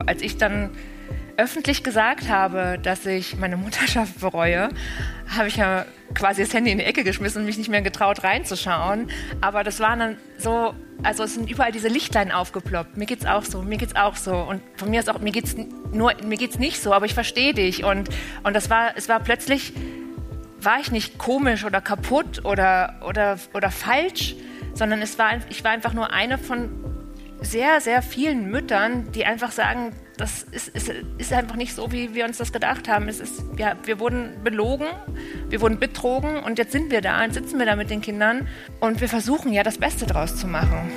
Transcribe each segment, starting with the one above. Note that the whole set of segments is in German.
Als ich dann öffentlich gesagt habe, dass ich meine Mutterschaft bereue, habe ich ja quasi das Handy in die Ecke geschmissen und mich nicht mehr getraut reinzuschauen. Aber das war dann so, also es sind überall diese Lichtlein aufgeploppt. Mir geht's auch so, mir geht's auch so. Und von mir ist auch, mir geht's nicht so, aber ich verstehe dich. Und es war plötzlich, war ich nicht komisch oder kaputt oder falsch, sondern ich war einfach nur eine von sehr, sehr vielen Müttern, die einfach sagen, das ist einfach nicht so, wie wir uns das gedacht haben. Wir wurden belogen, wir wurden betrogen und jetzt sitzen wir da mit den Kindern und wir versuchen ja das Beste draus zu machen.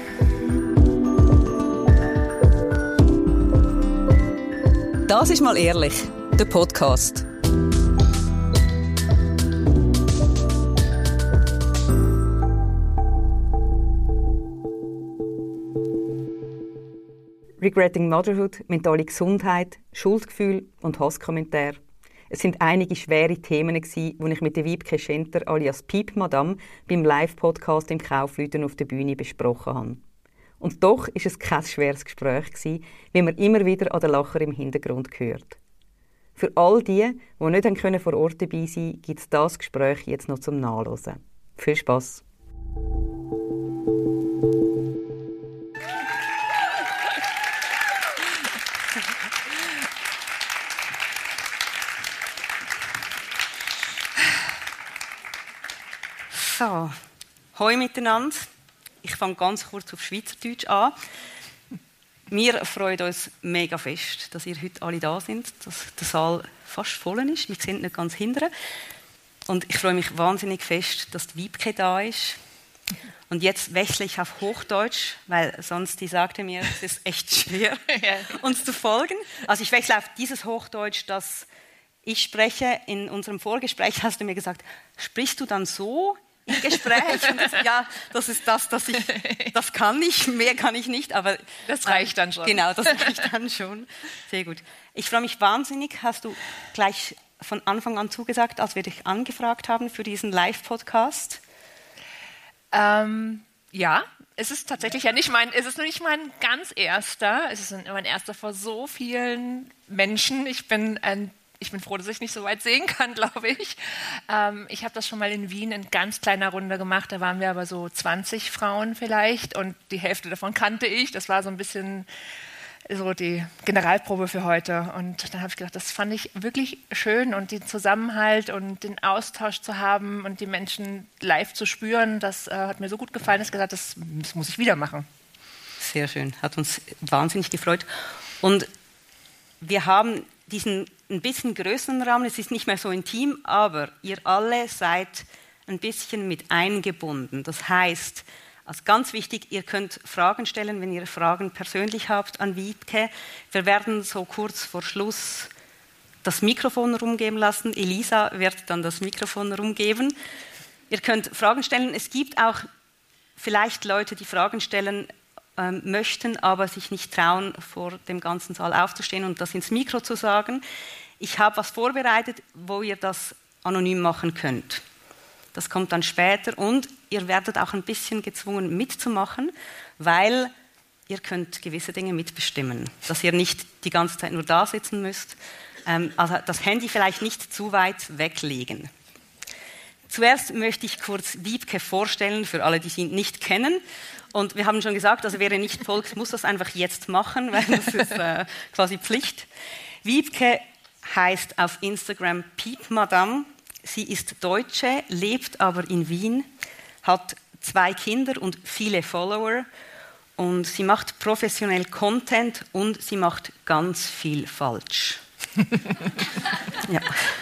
Das ist mal ehrlich, der Podcast. Regretting Motherhood, mentale Gesundheit, Schuldgefühl und Hasskommentare. Es sind einige schwere Themen, die ich mit der Wiebke Schenter alias Piep Madame beim Live-Podcast im Kaufleuten auf der Bühne besprochen habe. Und doch war es kein schweres Gespräch, wie man immer wieder an den Lacher im Hintergrund hört. Für all die nicht vor Ort dabei sein konnten, gibt es das Gespräch jetzt noch zum Nachhören. Viel Spass! So, hoi miteinander. Ich fange ganz kurz auf Schweizerdeutsch an. Wir freuen uns mega fest, dass ihr heute alle da sind, dass der Saal fast voll ist. Wir sind nicht ganz hinten. Und ich freue mich wahnsinnig fest, dass die Wiebke da ist. Und jetzt wechsle ich auf Hochdeutsch, weil sonst die sagte mir, es ist echt schwer, uns zu folgen. Also ich wechsle auf dieses Hochdeutsch, das ich spreche. In unserem Vorgespräch hast du mir gesagt, sprichst du dann so im Gespräch? Und ja, das ist das kann ich, mehr kann ich nicht, aber das reicht dann schon. Genau, das reicht dann schon. Sehr gut. Ich freue mich wahnsinnig. Hast du gleich von Anfang an zugesagt, als wir dich angefragt haben für diesen Live-Podcast? Ja, es ist tatsächlich es ist nicht mein ganz erster. Es ist mein erster vor so vielen Menschen. Ich bin froh, dass ich nicht so weit sehen kann, glaube ich. Ich habe das schon mal in Wien in ganz kleiner Runde gemacht. Da waren wir aber so 20 Frauen vielleicht und die Hälfte davon kannte ich. Das war so ein bisschen so die Generalprobe für heute. Und dann habe ich gedacht, das fand ich wirklich schön und den Zusammenhalt und den Austausch zu haben und die Menschen live zu spüren, das hat mir so gut gefallen, dass ich gesagt habe, das muss ich wieder machen. Sehr schön, hat uns wahnsinnig gefreut. Und wir haben diesen ein bisschen größeren Rahmen, es ist nicht mehr so intim, aber ihr alle seid ein bisschen mit eingebunden. Das heißt, also ganz wichtig, ihr könnt Fragen stellen, wenn ihr Fragen persönlich habt an Wiebke. Wir werden so kurz vor Schluss das Mikrofon rumgeben lassen. Elisa wird dann das Mikrofon rumgeben. Ihr könnt Fragen stellen. Es gibt auch vielleicht Leute, die Fragen stellen möchten, aber sich nicht trauen, vor dem ganzen Saal aufzustehen und das ins Mikro zu sagen. Ich habe was vorbereitet, wo ihr das anonym machen könnt. Das kommt dann später und ihr werdet auch ein bisschen gezwungen mitzumachen, weil ihr könnt gewisse Dinge mitbestimmen, dass ihr nicht die ganze Zeit nur da sitzen müsst. Also das Handy vielleicht nicht zu weit weglegen. Zuerst möchte ich kurz Wiebke vorstellen, für alle, die sie nicht kennen. Und wir haben schon gesagt, also wer ihr nicht folgt, muss das einfach jetzt machen, weil das ist quasi Pflicht. Wiebke heißt auf Instagram Piep Madame. Sie ist Deutsche, lebt aber in Wien, hat 2 Kinder und viele Follower. Und sie macht professionell Content und sie macht ganz viel falsch. Ja.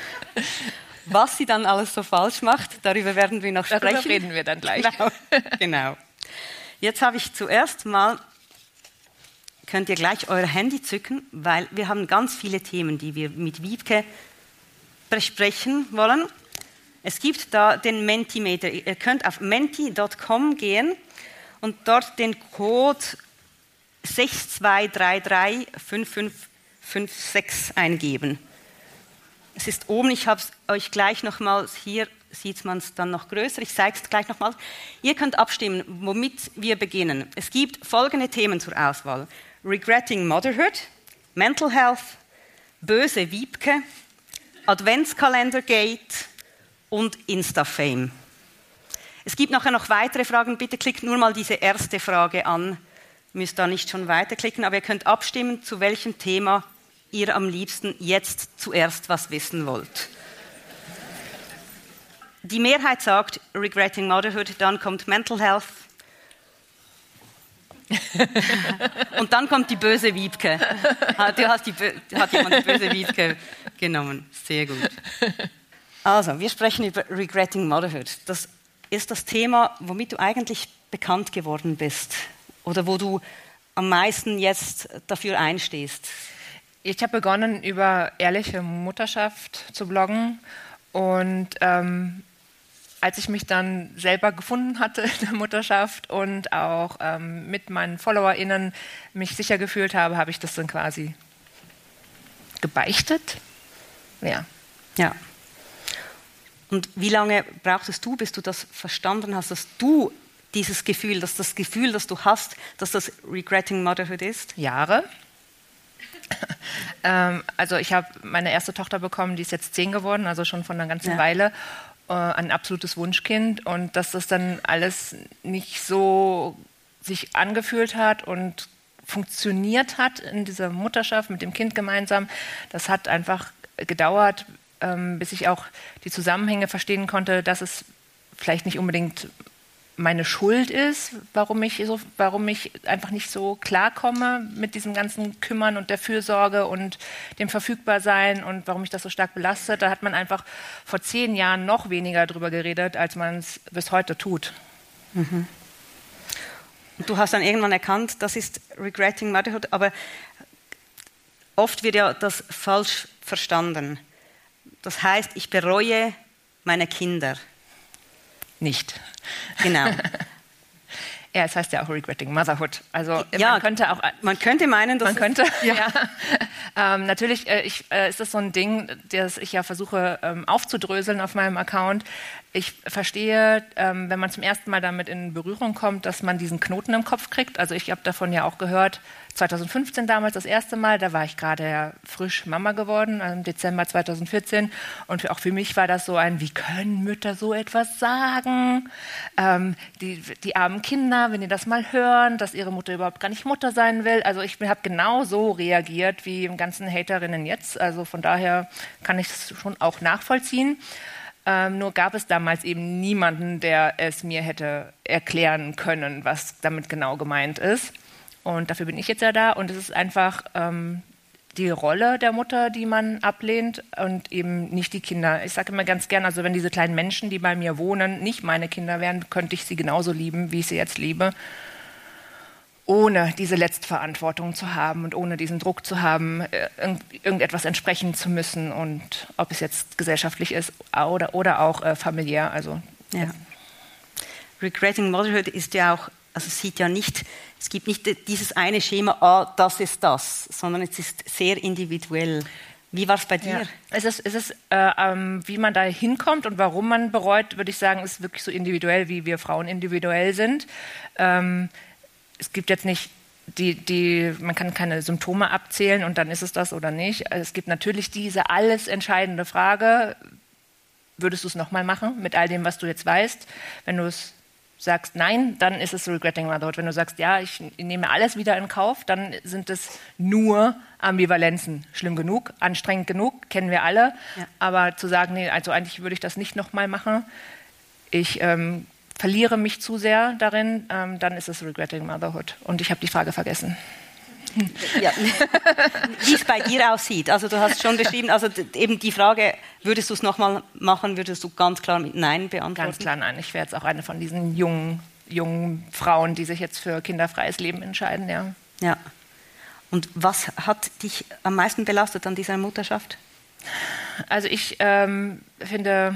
Was sie dann alles so falsch macht, darüber werden wir noch sprechen. Darüber reden wir dann gleich. Genau. Jetzt habe ich zuerst mal, könnt ihr gleich euer Handy zücken, weil wir haben ganz viele Themen, die wir mit Wiebke besprechen wollen. Es gibt da den Mentimeter. Ihr könnt auf menti.com gehen und dort den Code 62335556 eingeben. Es ist oben, ich habe es euch gleich nochmals, hier sieht man es dann noch größer, ich zeige es gleich nochmals. Ihr könnt abstimmen, womit wir beginnen. Es gibt folgende Themen zur Auswahl. Regretting Motherhood, Mental Health, böse Wiebke, Adventskalender-Gate und Insta-Fame. Es gibt nachher noch weitere Fragen. Bitte klickt nur mal diese erste Frage an. Ihr müsst da nicht schon weiterklicken, aber ihr könnt abstimmen, zu welchem Thema ihr am liebsten jetzt zuerst was wissen wollt. Die Mehrheit sagt Regretting Motherhood, dann kommt Mental Health und dann kommt die böse Wiebke. Hat jemand die böse Wiebke genommen? Sehr gut. Also, wir sprechen über Regretting Motherhood. Das ist das Thema, womit du eigentlich bekannt geworden bist oder wo du am meisten jetzt dafür einstehst. Ich habe begonnen, über ehrliche Mutterschaft zu bloggen und als ich mich dann selber gefunden hatte in der Mutterschaft und auch mit meinen FollowerInnen mich sicher gefühlt habe, habe ich das dann quasi gebeichtet. Ja. Ja. Und wie lange brauchtest du, bis du das verstanden hast, dass du dieses Gefühl, dass das Gefühl, das du hast, dass das Regretting Motherhood ist? Jahre. Also ich habe meine erste Tochter bekommen, die ist jetzt 10 geworden, also schon von einer ganzen Weile. Ein absolutes Wunschkind und dass das dann alles nicht so sich angefühlt hat und funktioniert hat in dieser Mutterschaft mit dem Kind gemeinsam, das hat einfach gedauert, bis ich auch die Zusammenhänge verstehen konnte, dass es vielleicht nicht unbedingt meine Schuld ist, warum ich einfach nicht so klarkomme mit diesem ganzen Kümmern und der Fürsorge und dem Verfügbarsein und warum mich das so stark belastet. Da hat man einfach vor 10 Jahren noch weniger drüber geredet, als man es bis heute tut. Mhm. Und du hast dann irgendwann erkannt, das ist Regretting Motherhood, aber oft wird ja das falsch verstanden. Das heißt, ich bereue meine Kinder. Nicht. Genau. Ja, es heißt ja auch Regretting Motherhood. Also ja, man könnte meinen, dass ja. Natürlich ist das so ein Ding, das ich ja versuche aufzudröseln auf meinem Account. Ich verstehe, wenn man zum ersten Mal damit in Berührung kommt, dass man diesen Knoten im Kopf kriegt. Also ich habe davon ja auch gehört, 2015 damals das erste Mal, da war ich gerade frisch Mama geworden, im Dezember 2014. Und auch für mich war das so wie können Mütter so etwas sagen? Die armen Kinder, wenn die das mal hören, dass ihre Mutter überhaupt gar nicht Mutter sein will. Also ich habe genau so reagiert wie im ganzen Haterinnen jetzt. Also von daher kann ich es schon auch nachvollziehen. Nur gab es damals eben niemanden, der es mir hätte erklären können, was damit genau gemeint ist. Und dafür bin ich jetzt ja da. Und es ist einfach die Rolle der Mutter, die man ablehnt und eben nicht die Kinder. Ich sage immer ganz gern, also wenn diese kleinen Menschen, die bei mir wohnen, nicht meine Kinder wären, könnte ich sie genauso lieben, wie ich sie jetzt liebe. Ohne diese Letztverantwortung zu haben und ohne diesen Druck zu haben, irgendetwas entsprechen zu müssen und ob es jetzt gesellschaftlich ist oder auch familiär. Also, ja. Regretting Motherhood ist ja auch, also es gibt nicht dieses eine Schema, das ist das, sondern es ist sehr individuell. Wie war es bei dir? Ja. Es ist wie man da hinkommt und warum man bereut, würde ich sagen, ist wirklich so individuell, wie wir Frauen individuell sind. Es gibt jetzt nicht man kann keine Symptome abzählen und dann ist es das oder nicht. Es gibt natürlich diese alles entscheidende Frage, würdest du es nochmal machen mit all dem, was du jetzt weißt? Wenn du es sagst nein, dann ist es Regretting Motherhood. Wenn du sagst, ja, ich nehme alles wieder in Kauf, dann sind es nur Ambivalenzen. Schlimm genug, anstrengend genug, kennen wir alle. Ja. Aber zu sagen, nee, also eigentlich würde ich das nicht nochmal machen, ich verliere mich zu sehr darin, dann ist es Regretting Motherhood. Und ich habe die Frage vergessen. Ja. Wie es bei dir aussieht. Also du hast schon beschrieben, also eben die Frage, würdest du es nochmal machen, würdest du ganz klar mit Nein beantworten? Ganz klar nein. Ich wäre jetzt auch eine von diesen jungen Frauen, die sich jetzt für kinderfreies Leben entscheiden. Ja. Ja. Und was hat dich am meisten belastet an dieser Mutterschaft? Also ich finde,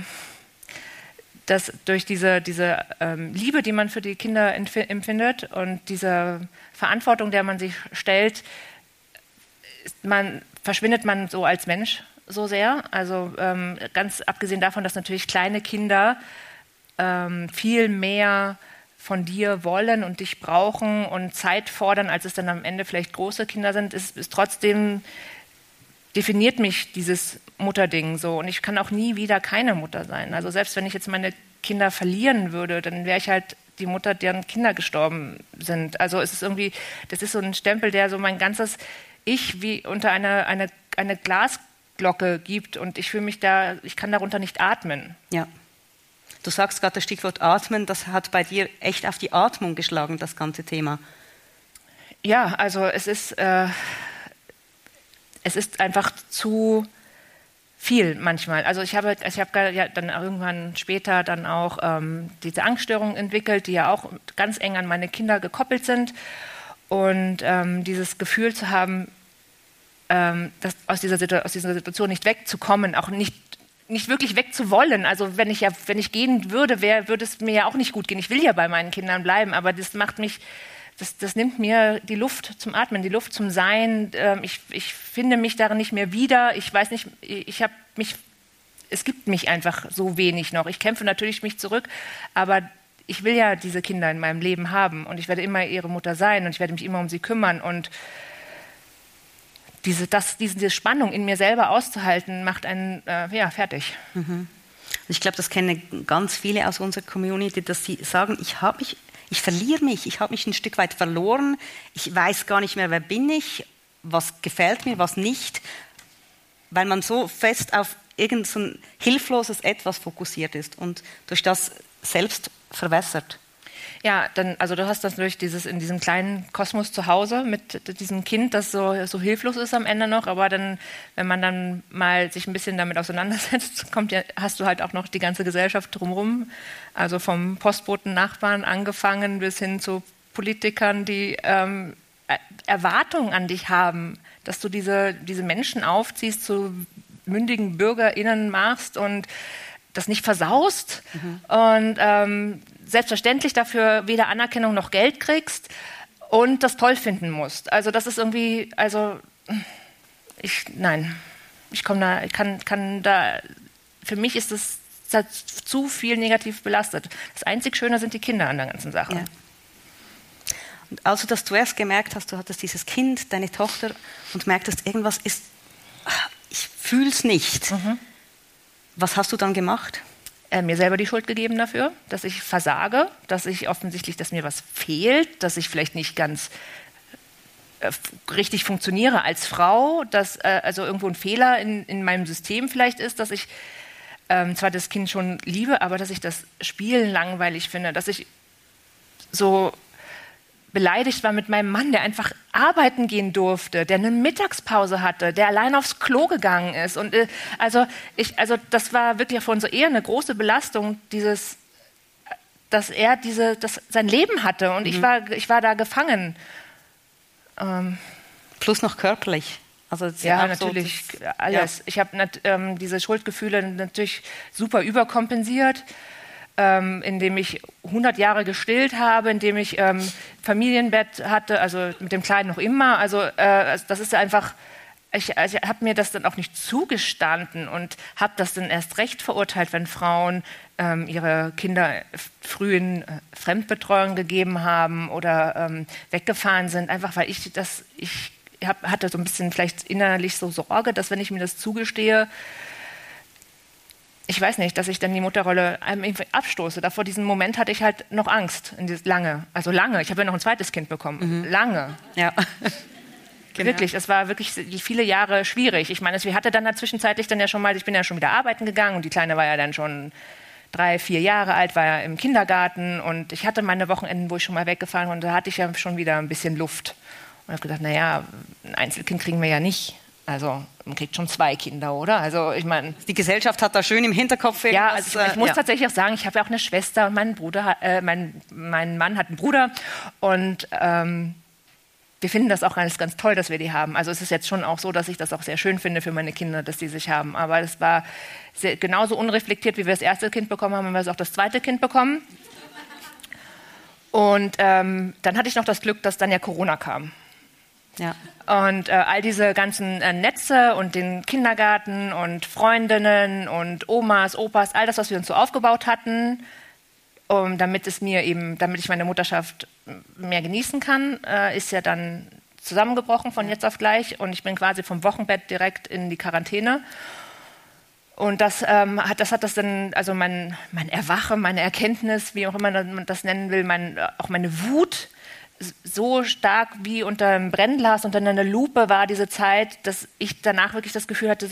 dass durch diese Liebe, die man für die Kinder empfindet und diese Verantwortung, der man sich stellt, verschwindet man so als Mensch so sehr. Also ganz abgesehen davon, dass natürlich kleine Kinder viel mehr von dir wollen und dich brauchen und Zeit fordern, als es dann am Ende vielleicht große Kinder sind, ist trotzdem, definiert mich dieses Mutterding so. Und ich kann auch nie wieder keine Mutter sein. Also selbst wenn ich jetzt meine Kinder verlieren würde, dann wäre ich halt die Mutter, deren Kinder gestorben sind. Also es ist irgendwie, das ist so ein Stempel, der so mein ganzes Ich wie unter eine Glasglocke gibt und ich fühle mich da, ich kann darunter nicht atmen. Ja. Du sagst gerade das Stichwort Atmen, das hat bei dir echt auf die Atmung geschlagen, das ganze Thema. Ja, also es ist einfach zu viel manchmal. Also ich habe ja dann irgendwann später dann auch diese Angststörungen entwickelt, die ja auch ganz eng an meine Kinder gekoppelt sind. Und dieses Gefühl zu haben, aus dieser Situation nicht wegzukommen, auch nicht wirklich wegzuwollen. Also wenn ich gehen würde, würde es mir ja auch nicht gut gehen. Ich will ja bei meinen Kindern bleiben, aber das macht mich, das nimmt mir die Luft zum Atmen, die Luft zum Sein. Ich finde mich darin nicht mehr wieder. Ich weiß nicht, es gibt mich einfach so wenig noch. Ich kämpfe natürlich mich zurück, aber ich will ja diese Kinder in meinem Leben haben und ich werde immer ihre Mutter sein und ich werde mich immer um sie kümmern und diese Spannung in mir selber auszuhalten, macht einen fertig. Mhm. Ich glaube, das kennen ganz viele aus unserer Community, dass sie sagen, ich verliere mich, ich habe mich ein Stück weit verloren, ich weiß gar nicht mehr, wer bin ich, was gefällt mir, was nicht, weil man so fest auf irgend so ein hilfloses Etwas fokussiert ist und durch das selbst verwässert. Ja, also du hast das durch in diesem kleinen Kosmos zu Hause mit diesem Kind, das so hilflos ist am Ende noch, aber dann, wenn man dann mal sich ein bisschen damit auseinandersetzt, hast du halt auch noch die ganze Gesellschaft drumherum, also vom Postboten, Nachbarn angefangen bis hin zu Politikern, die Erwartungen an dich haben, dass du diese Menschen aufziehst, zu mündigen BürgerInnen machst und das nicht versaust und selbstverständlich dafür weder Anerkennung noch Geld kriegst und das toll finden musst. Also das ist irgendwie, für mich ist das zu viel negativ belastet. Das einzig Schöne sind die Kinder an der ganzen Sache. Ja. Und also, dass du erst gemerkt hast, du hattest dieses Kind, deine Tochter und merktest, irgendwas ist, ich fühle es nicht. Was hast du dann gemacht? Mir selber die Schuld gegeben dafür, dass ich versage, dass mir was fehlt, dass ich vielleicht nicht ganz richtig funktioniere als Frau, dass also irgendwo ein Fehler in meinem System vielleicht ist, dass ich zwar das Kind schon liebe, aber dass ich das Spielen langweilig finde, dass ich so beleidigt war mit meinem Mann, der einfach arbeiten gehen durfte, der eine Mittagspause hatte, der allein aufs Klo gegangen ist. Und das war wirklich für unsere Ehe eine große Belastung, dass er sein Leben hatte und ich war da gefangen. Plus noch körperlich. Also ja, natürlich alles. Ja. Ich habe diese Schuldgefühle natürlich super überkompensiert. Indem ich 100 Jahre gestillt habe, indem ich Familienbett hatte, also mit dem Kleinen noch immer. Also das ist einfach, ich habe mir das dann auch nicht zugestanden und habe das dann erst recht verurteilt, wenn Frauen ihre Kinder früh in Fremdbetreuung gegeben haben oder weggefahren sind, einfach weil ich hatte so ein bisschen vielleicht innerlich so Sorge, dass wenn ich mir das zugestehe, ich weiß nicht, dass ich dann die Mutterrolle abstoße. Vor diesem Moment hatte ich halt noch Angst. Lange. Ich habe ja noch ein zweites Kind bekommen. Lange. Ja. Genau. Wirklich, es war wirklich viele Jahre schwierig. Ich meine, wir hatten dann zwischenzeitlich dann ja schon mal, ich bin ja schon wieder arbeiten gegangen und die Kleine war ja dann schon 3, 4 Jahre alt, war ja im Kindergarten und ich hatte meine Wochenenden, wo ich schon mal weggefahren war und da hatte ich ja schon wieder ein bisschen Luft. Und habe gedacht, naja, ein Einzelkind kriegen wir ja nicht. Also man kriegt schon 2 Kinder, oder? Also ich meine, die Gesellschaft hat da schön im Hinterkopf irgendwas. Ja, also ich muss tatsächlich auch sagen, ich habe ja auch eine Schwester und mein Mann hat einen Bruder und wir finden das auch alles ganz toll, dass wir die haben. Also es ist jetzt schon auch so, dass ich das auch sehr schön finde für meine Kinder, dass die sich haben. Aber es war genauso unreflektiert, wie wir das erste Kind bekommen haben, haben wir auch das zweite Kind bekommen. Und dann hatte ich noch das Glück, dass dann ja Corona kam. Ja. Und all diese ganzen Netze und den Kindergarten und Freundinnen und Omas, Opas, all das, was wir uns so aufgebaut hatten, damit ich meine Mutterschaft mehr genießen kann, ist ja dann zusammengebrochen von jetzt auf gleich und ich bin quasi vom Wochenbett direkt in die Quarantäne. Und das hat das dann, also mein Erwachen, meine Erkenntnis, wie auch immer man das nennen will, auch meine Wut, so stark wie unter einem Brennglas, unter einer Lupe war diese Zeit, dass ich danach wirklich das Gefühl hatte,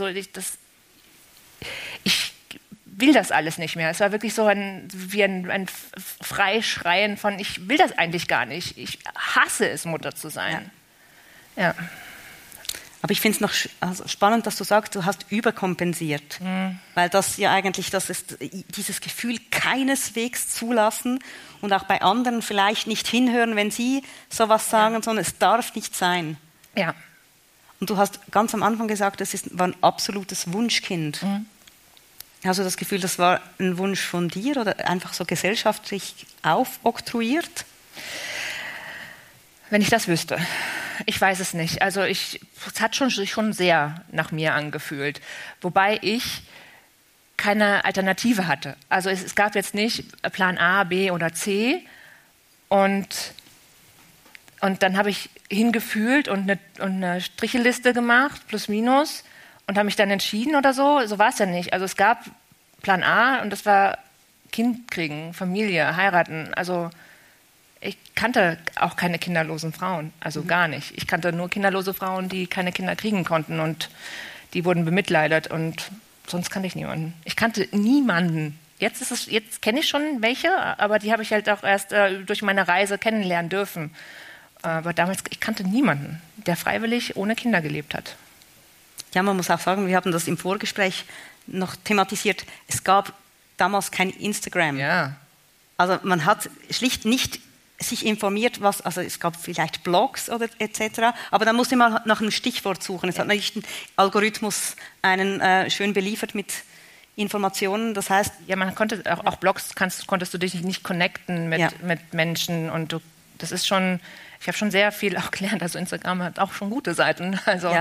ich will das alles nicht mehr. Es war wirklich so ein Freischreien von, ich will das eigentlich gar nicht. Ich hasse es, Mutter zu sein. Ja. Aber ich finde es noch spannend, dass du sagst, du hast überkompensiert. Weil das ja eigentlich, das ist dieses Gefühl keineswegs zulassen und auch bei anderen vielleicht nicht hinhören, wenn sie sowas sagen, sondern es darf nicht sein. Ja. Und du hast ganz am Anfang gesagt, war ein absolutes Wunschkind. Hast du das Gefühl, das war ein Wunsch von dir oder einfach so gesellschaftlich aufoktroyiert? Wenn ich das wüsste. Ich weiß es nicht. Also es hat schon sehr nach mir angefühlt. Wobei ich keine Alternative hatte. Also es gab jetzt nicht Plan A, B oder C. Und dann habe ich hingefühlt und eine Stricheliste gemacht, plus minus, und habe mich dann entschieden oder so. So war es ja nicht. Also es gab Plan A und das war Kind kriegen, Familie, heiraten. Also ich kannte auch keine kinderlosen Frauen, also gar nicht. Ich kannte nur kinderlose Frauen, die keine Kinder kriegen konnten und die wurden bemitleidet und sonst kannte ich niemanden. Ich kannte niemanden. Jetzt kenne ich schon welche, aber die habe ich halt auch erst durch meine Reise kennenlernen dürfen. Aber damals, ich kannte niemanden, der freiwillig ohne Kinder gelebt hat. Ja, man muss auch sagen, wir haben das im Vorgespräch noch thematisiert. Es gab damals kein Instagram. Ja. Also man hat schlicht nicht sich informiert, also es gab vielleicht Blogs oder etc., aber da musste man nach einem Stichwort suchen. Es hat nicht ein Algorithmus einen schön beliefert mit Informationen, das heißt... Ja, man konnte, auch Blogs konntest du dich nicht connecten mit Menschen und das ist schon, ich habe schon sehr viel auch gelernt, also Instagram hat auch schon gute Seiten, also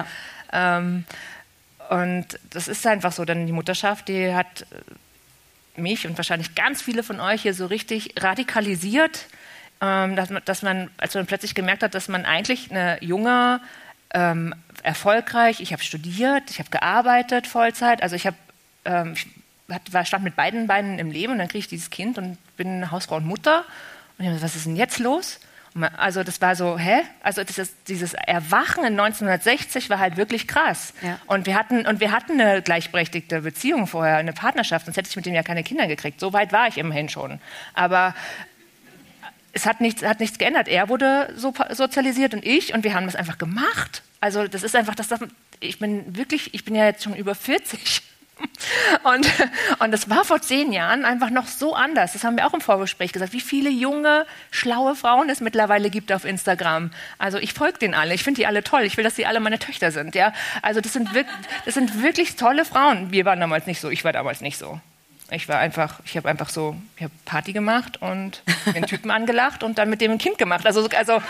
und das ist einfach so, dann die Mutterschaft, die hat mich und wahrscheinlich ganz viele von euch hier so richtig radikalisiert, dass man, als man plötzlich gemerkt hat, dass man eigentlich eine junge, erfolgreich, ich habe studiert, ich habe gearbeitet Vollzeit, also ich stand mit beiden Beinen im Leben und dann kriege ich dieses Kind und bin eine Hausfrau und Mutter und ich habe gesagt, was ist denn jetzt los? Also das war so, also dieses Erwachen in 1960 war halt wirklich krass. Ja. Und wir hatten eine gleichberechtigte Beziehung vorher, eine Partnerschaft, sonst hätte ich mit dem ja keine Kinder gekriegt. So weit war ich immerhin schon. Aber es hat nichts geändert. Er wurde so sozialisiert und wir haben das einfach gemacht. Also das ist einfach, ich bin ja jetzt schon über 40. Und das war vor 10 Jahren einfach noch so anders. Das haben wir auch im Vorgespräch gesagt, wie viele junge, schlaue Frauen es mittlerweile gibt auf Instagram. Also ich folge denen alle, ich finde die alle toll, ich will, dass die alle meine Töchter sind. Ja? Also das sind wirklich tolle Frauen. Wir waren damals nicht so, ich war damals nicht so. Ich habe Party gemacht und den Typen angelacht und dann mit dem ein Kind gemacht. Also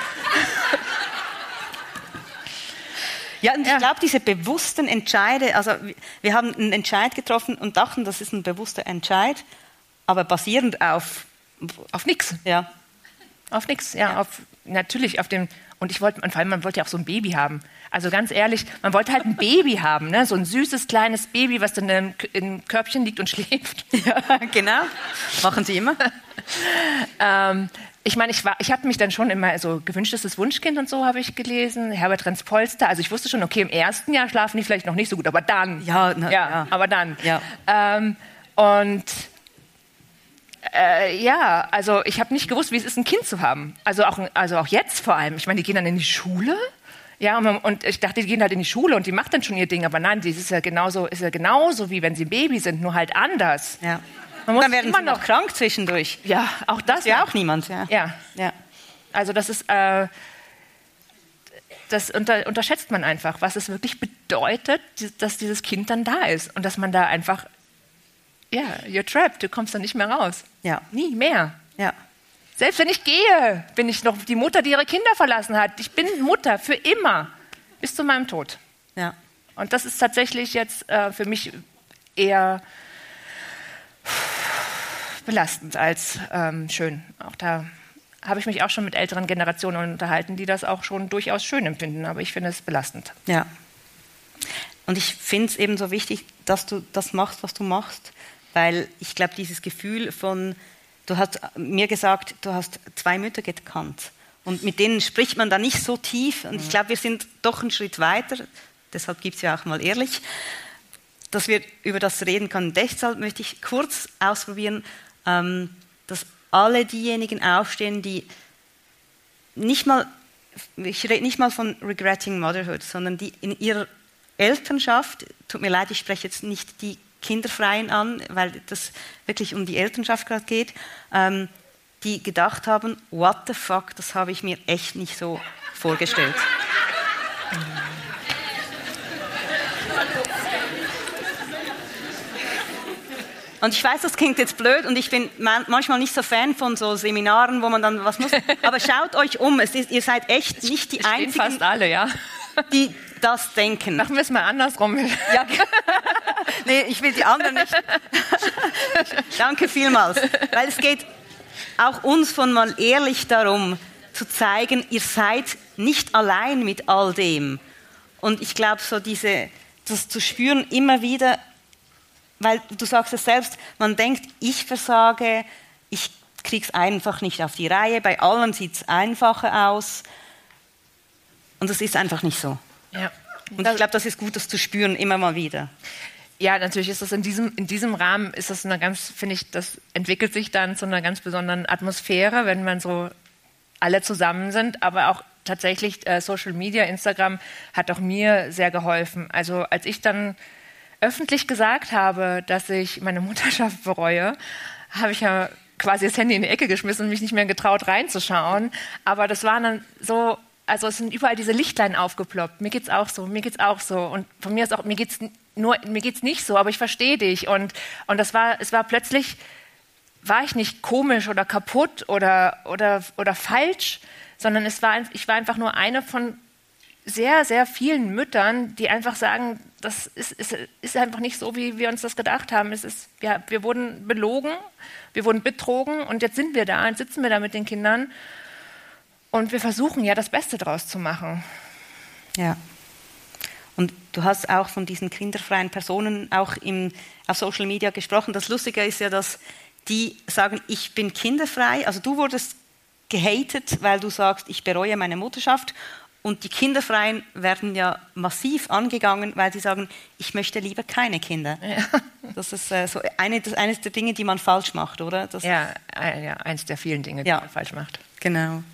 ja, und ich glaube, diese bewussten Entscheide, also wir haben einen Entscheid getroffen und dachten, das ist ein bewusster Entscheid, aber basierend auf nichts. Ja. Auf nichts, ja. Natürlich auf dem, und vor allem, man wollte ja auch so ein Baby haben. Also ganz ehrlich, man wollte halt ein Baby haben, ne? So ein süßes, kleines Baby, was dann im Körbchen liegt und schläft. Ja, genau. Machen Sie immer. Ich meine, ich habe mich dann schon immer so gewünschtes Wunschkind und so habe ich gelesen, Herbert Renz-Polster. Also ich wusste schon, okay, im ersten Jahr schlafen die vielleicht noch nicht so gut, aber dann. Aber dann. Ja. Also ich habe nicht gewusst, wie es ist, ein Kind zu haben. Also auch jetzt vor allem. Ich meine, die gehen dann in die Schule. Ja, und ich dachte, die gehen halt in die Schule und die macht dann schon ihr Ding. Aber nein, das ist ja genauso wie wenn sie ein Baby sind, nur halt anders. Ja. Dann werden sie noch krank zwischendurch. Ja, auch das. Ja, auch niemand. Ja. Also das ist, das unterschätzt man einfach, was es wirklich bedeutet, dass dieses Kind dann da ist und dass man da einfach, you're trapped, du kommst da nicht mehr raus. Ja. Nie mehr. Ja. Selbst wenn ich gehe, bin ich noch die Mutter, die ihre Kinder verlassen hat. Ich bin Mutter für immer, bis zu meinem Tod. Ja. Und das ist tatsächlich jetzt für mich eher belastend als schön. Auch da habe ich mich auch schon mit älteren Generationen unterhalten, die das auch schon durchaus schön empfinden, aber ich finde es belastend. Ja. Und ich finde es eben so wichtig, dass du das machst, was du machst, weil ich glaube, dieses Gefühl von, du hast mir gesagt, du hast 2 Mütter gekannt und mit denen spricht man da nicht so tief und ich glaube, wir sind doch einen Schritt weiter, deshalb gibt es ja auch mal ehrlich, dass wir über das reden können. Deshalb möchte ich kurz ausprobieren, dass alle diejenigen aufstehen, die nicht mal, ich rede nicht mal von regretting motherhood, sondern die in ihrer Elternschaft, tut mir leid, ich spreche jetzt nicht die Kinderfreien an, weil das wirklich um die Elternschaft gerade geht, die gedacht haben, what the fuck, das habe ich mir echt nicht so vorgestellt. Und ich weiß, das klingt jetzt blöd und ich bin manchmal nicht so Fan von so Seminaren, wo man dann was muss. Aber schaut euch um, ihr seid echt nicht die Einzigen, fast alle, ja, die das denken. Machen wir es mal andersrum. Ja. Nee, ich will die anderen nicht. Danke vielmals. Weil es geht auch uns von mal ehrlich darum, zu zeigen, ihr seid nicht allein mit all dem. Und ich glaube, so das zu spüren immer wieder, weil du sagst es selbst, man denkt, ich versage, ich kriege es einfach nicht auf die Reihe, bei allem sieht es einfacher aus. Und das ist einfach nicht so. Ja. Und ich glaube, das ist gut, das zu spüren, immer mal wieder. Ja, natürlich ist das in diesem Rahmen, ist das finde ich, das entwickelt sich dann zu einer ganz besonderen Atmosphäre, wenn man so alle zusammen sind, aber auch tatsächlich Social Media, Instagram hat auch mir sehr geholfen. Also als ich dann öffentlich gesagt habe, dass ich meine Mutterschaft bereue, habe ich ja quasi das Handy in die Ecke geschmissen und mich nicht mehr getraut reinzuschauen. Aber das war dann so, also es sind überall diese Lichtlein aufgeploppt. Mir geht's auch so, mir geht's auch so. Und von mir ist auch, mir geht's nicht so, aber ich verstehe dich. Und es war plötzlich, war ich nicht komisch oder kaputt oder falsch, sondern ich war einfach nur eine von sehr, sehr vielen Müttern, die einfach sagen, das ist einfach nicht so, wie wir uns das gedacht haben. Wir wurden belogen, wir wurden betrogen und jetzt sind wir da, jetzt sitzen wir da mit den Kindern und wir versuchen ja, das Beste draus zu machen. Ja. Und du hast auch von diesen kinderfreien Personen auch auf Social Media gesprochen. Das Lustige ist ja, dass die sagen, ich bin kinderfrei. Also du wurdest gehatet, weil du sagst, ich bereue meine Mutterschaft. Und die Kinderfreien werden ja massiv angegangen, weil sie sagen, ich möchte lieber keine Kinder. Ja. Das ist so eines der Dinge, die man falsch macht, oder? Ja, eins der vielen Dinge, die man falsch macht. Genau.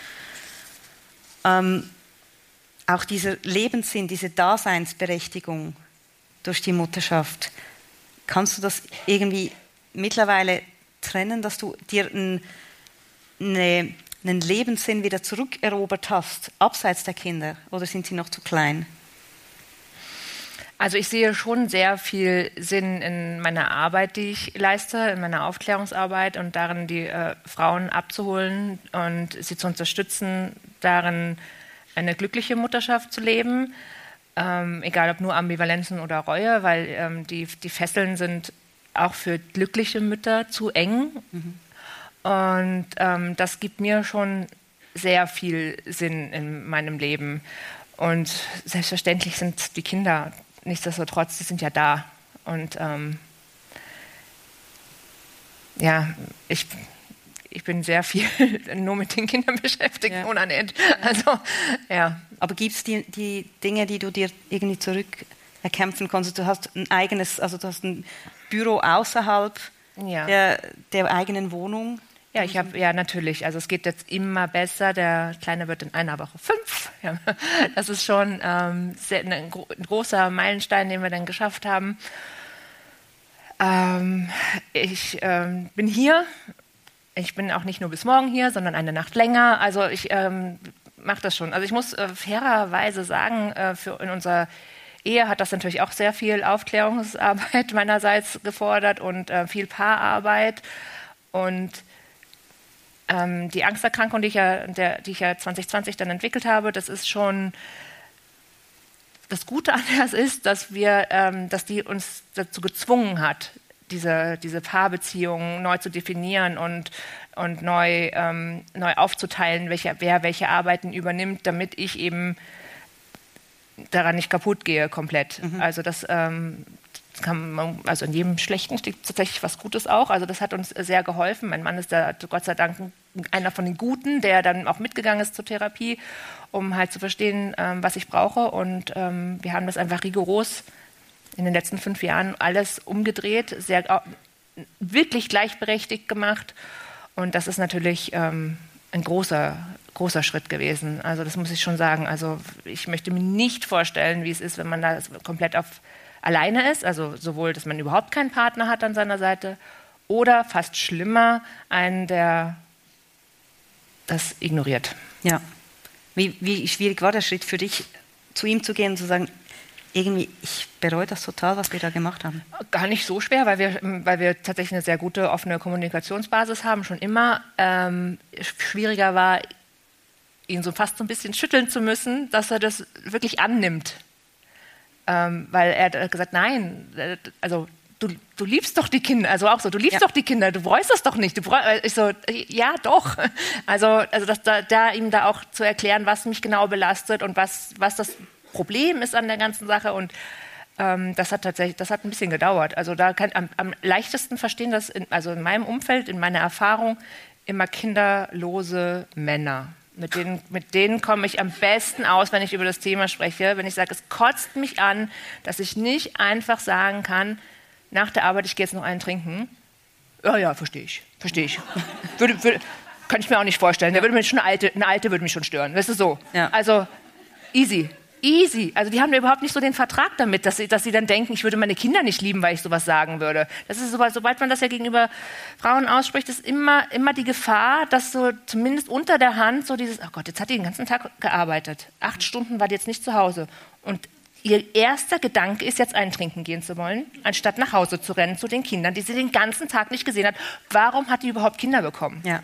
Auch dieser Lebenssinn, diese Daseinsberechtigung durch die Mutterschaft, kannst du das irgendwie mittlerweile trennen, dass du dir einen Lebenssinn wieder zurückerobert hast, abseits der Kinder, oder sind sie noch zu klein? Also ich sehe schon sehr viel Sinn in meiner Arbeit, die ich leiste, in meiner Aufklärungsarbeit und darin, die Frauen abzuholen und sie zu unterstützen, darin eine glückliche Mutterschaft zu leben, egal ob nur Ambivalenzen oder Reue, weil die Fesseln sind auch für glückliche Mütter zu eng. Mhm. Und das gibt mir schon sehr viel Sinn in meinem Leben. Und selbstverständlich sind die Kinder, nichtsdestotrotz, die sind ja da. Und ich bin sehr viel nur mit den Kindern beschäftigt, ohne Ende. Also, ja. Aber gibt es die Dinge, die du dir irgendwie zurückerkämpfen konntest? Du hast ein eigenes, also du hast ein Büro außerhalb der eigenen Wohnung? Ja, natürlich. Also es geht jetzt immer besser. Der Kleine wird in einer Woche 5. Ja, das ist schon ein großer Meilenstein, den wir dann geschafft haben. Ich bin hier. Ich bin auch nicht nur bis morgen hier, sondern eine Nacht länger. Also ich mache das schon. Also ich muss fairerweise sagen, in unserer Ehe hat das natürlich auch sehr viel Aufklärungsarbeit meinerseits gefordert und viel Paararbeit. Und die Angsterkrankung, die ich ja 2020 dann entwickelt habe, das ist schon das Gute an das ist, dass die uns dazu gezwungen hat, diese Paarbeziehungen neu zu definieren und neu aufzuteilen, wer welche Arbeiten übernimmt, damit ich eben daran nicht kaputt gehe komplett. Also das also in jedem Schlechten steckt tatsächlich was Gutes auch. Also das hat uns sehr geholfen. Mein Mann ist da Gott sei Dank einer von den Guten, der dann auch mitgegangen ist zur Therapie, um halt zu verstehen, was ich brauche. Und wir haben das einfach rigoros in den letzten 5 Jahren alles umgedreht, wirklich gleichberechtigt gemacht. Und das ist natürlich ein großer Schritt gewesen. Also das muss ich schon sagen. Also ich möchte mir nicht vorstellen, wie es ist, wenn man da komplett alleine ist. Also sowohl, dass man überhaupt keinen Partner hat an seiner Seite oder fast schlimmer, einen, der das ignoriert. Ja. Wie schwierig war der Schritt für dich, zu ihm zu gehen und zu sagen, irgendwie, ich bereue das total, was wir da gemacht haben? Gar nicht so schwer, weil wir tatsächlich eine sehr gute, offene Kommunikationsbasis haben, schon immer. Schwieriger war, ihn so fast so ein bisschen schütteln zu müssen, dass er das wirklich annimmt. Weil er hat gesagt, nein, also du liebst doch die Kinder, also auch so, du liebst doch die Kinder, du bereust das doch nicht. Ich so, ja doch. Also ihm da auch zu erklären, was mich genau belastet und was das Problem ist an der ganzen Sache. Und das hat ein bisschen gedauert. Also da kann am leichtesten verstehen das, also in meinem Umfeld, in meiner Erfahrung, immer kinderlose Männer. Mit denen komme ich am besten aus, wenn ich über das Thema spreche. Wenn ich sage, es kotzt mich an, dass ich nicht einfach sagen kann, nach der Arbeit, ich gehe jetzt noch einen trinken. Ja, verstehe ich. Kann ich mir auch nicht vorstellen. Eine Alte würde mich schon stören. Weißt du, so. Ja. Also, easy. Also die haben ja überhaupt nicht so den Vertrag damit, dass sie dann denken, ich würde meine Kinder nicht lieben, weil ich sowas sagen würde. Das ist sobald man das ja gegenüber Frauen ausspricht, ist immer die Gefahr, dass so zumindest unter der Hand so dieses, oh Gott, jetzt hat die den ganzen Tag gearbeitet. 8 Stunden war die jetzt nicht zu Hause. Und ihr erster Gedanke ist, jetzt einen trinken gehen zu wollen, anstatt nach Hause zu rennen zu den Kindern, die sie den ganzen Tag nicht gesehen hat. Warum hat die überhaupt Kinder bekommen? Ja.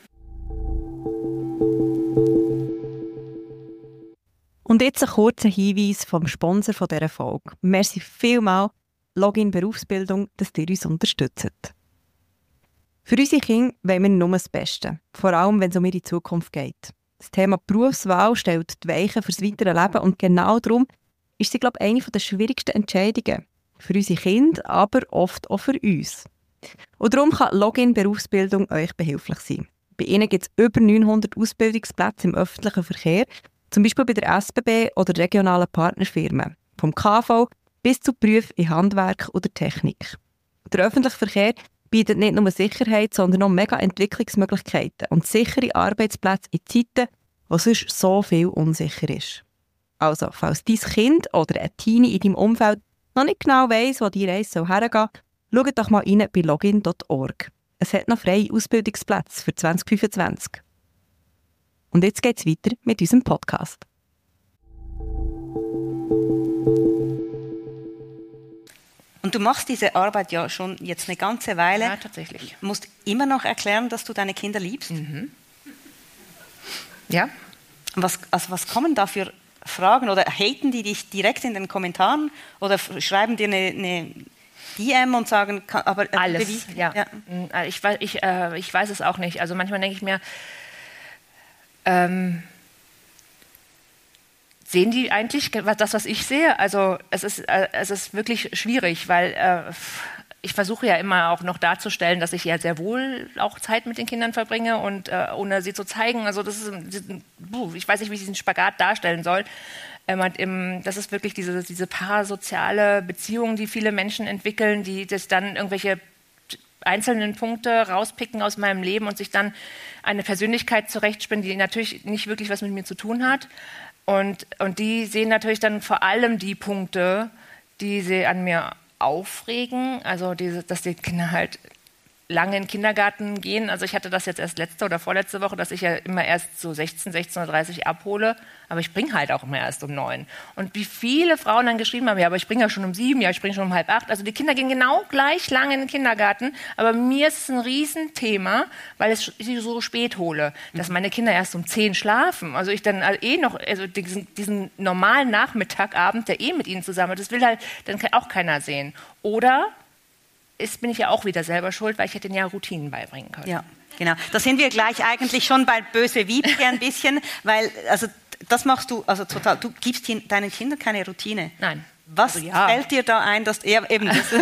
Und jetzt ein kurzer Hinweis vom Sponsor dieser Folge. Merci vielmals, Login Berufsbildung, dass ihr uns unterstützt. Für unsere Kinder wollen wir nur das Beste, vor allem wenn es um ihre Zukunft geht. Das Thema Berufswahl stellt die Weichen für das weitere Leben und genau darum ist sie, glaube ich, eine der schwierigsten Entscheidungen. Für unsere Kinder, aber oft auch für uns. Und darum kann Login Berufsbildung euch behilflich sein. Bei ihnen gibt es über 900 Ausbildungsplätze im öffentlichen Verkehr, zum Beispiel bei der SBB oder regionalen Partnerfirmen, vom KV bis zu Berufen in Handwerk oder Technik. Der öffentliche Verkehr bietet nicht nur Sicherheit, sondern auch mega Entwicklungsmöglichkeiten und sichere Arbeitsplätze in Zeiten, wo sonst so viel unsicher ist. Also, falls dein Kind oder ein Teenie in deinem Umfeld noch nicht genau weiss, wo die Reise hergehen soll, schaut doch mal rein bei login.org. Es hat noch freie Ausbildungsplätze für 2025. Und jetzt geht es weiter mit unserem Podcast. Und du machst diese Arbeit ja schon jetzt eine ganze Weile. Ja, tatsächlich. Du musst immer noch erklären, dass du deine Kinder liebst. Mhm. Ja. Was kommen da für Fragen? Oder haten die dich direkt in den Kommentaren? Oder schreiben dir eine DM und sagen, aber alles, ja. Ich weiß es auch nicht. Also manchmal denke ich mir, sehen die eigentlich das, was ich sehe? Also es ist wirklich schwierig, weil ich versuche ja immer auch noch darzustellen, dass ich ja sehr wohl auch Zeit mit den Kindern verbringe und ohne sie zu zeigen. Also das ist, ich weiß nicht, wie ich diesen Spagat darstellen soll. Das ist wirklich diese parasoziale Beziehung, die viele Menschen entwickeln, die das dann irgendwelche einzelnen Punkte rauspicken aus meinem Leben und sich dann eine Persönlichkeit zurechtspinnen, die natürlich nicht wirklich was mit mir zu tun hat. Und die sehen natürlich dann vor allem die Punkte, die sie an mir aufregen. Also dass die Kinder halt lange in den Kindergarten gehen. Also ich hatte das jetzt erst letzte oder vorletzte Woche, dass ich ja immer erst so 16:30 Uhr abhole. Aber ich bringe halt auch immer erst um 9. Und wie viele Frauen dann geschrieben haben, ja, aber ich bringe ja schon um 7, ja, ich bringe schon um 7:30. Also die Kinder gehen genau gleich lange in den Kindergarten. Aber mir ist es ein Riesenthema, weil ich sie so spät hole, dass meine Kinder erst um 10 schlafen. Also ich dann noch, also diesen normalen Nachmittag, Abend, der mit ihnen zusammen ist, das will halt dann auch keiner sehen. Oder bin ich ja auch wieder selber schuld, weil ich hätte ihnen ja Routinen beibringen können. Ja, genau. Da sind wir gleich eigentlich schon bei böse Wiebke ein bisschen, weil also das machst du also total. Du gibst deinen Kindern keine Routine. Nein. Was fällt dir da ein, dass eben das,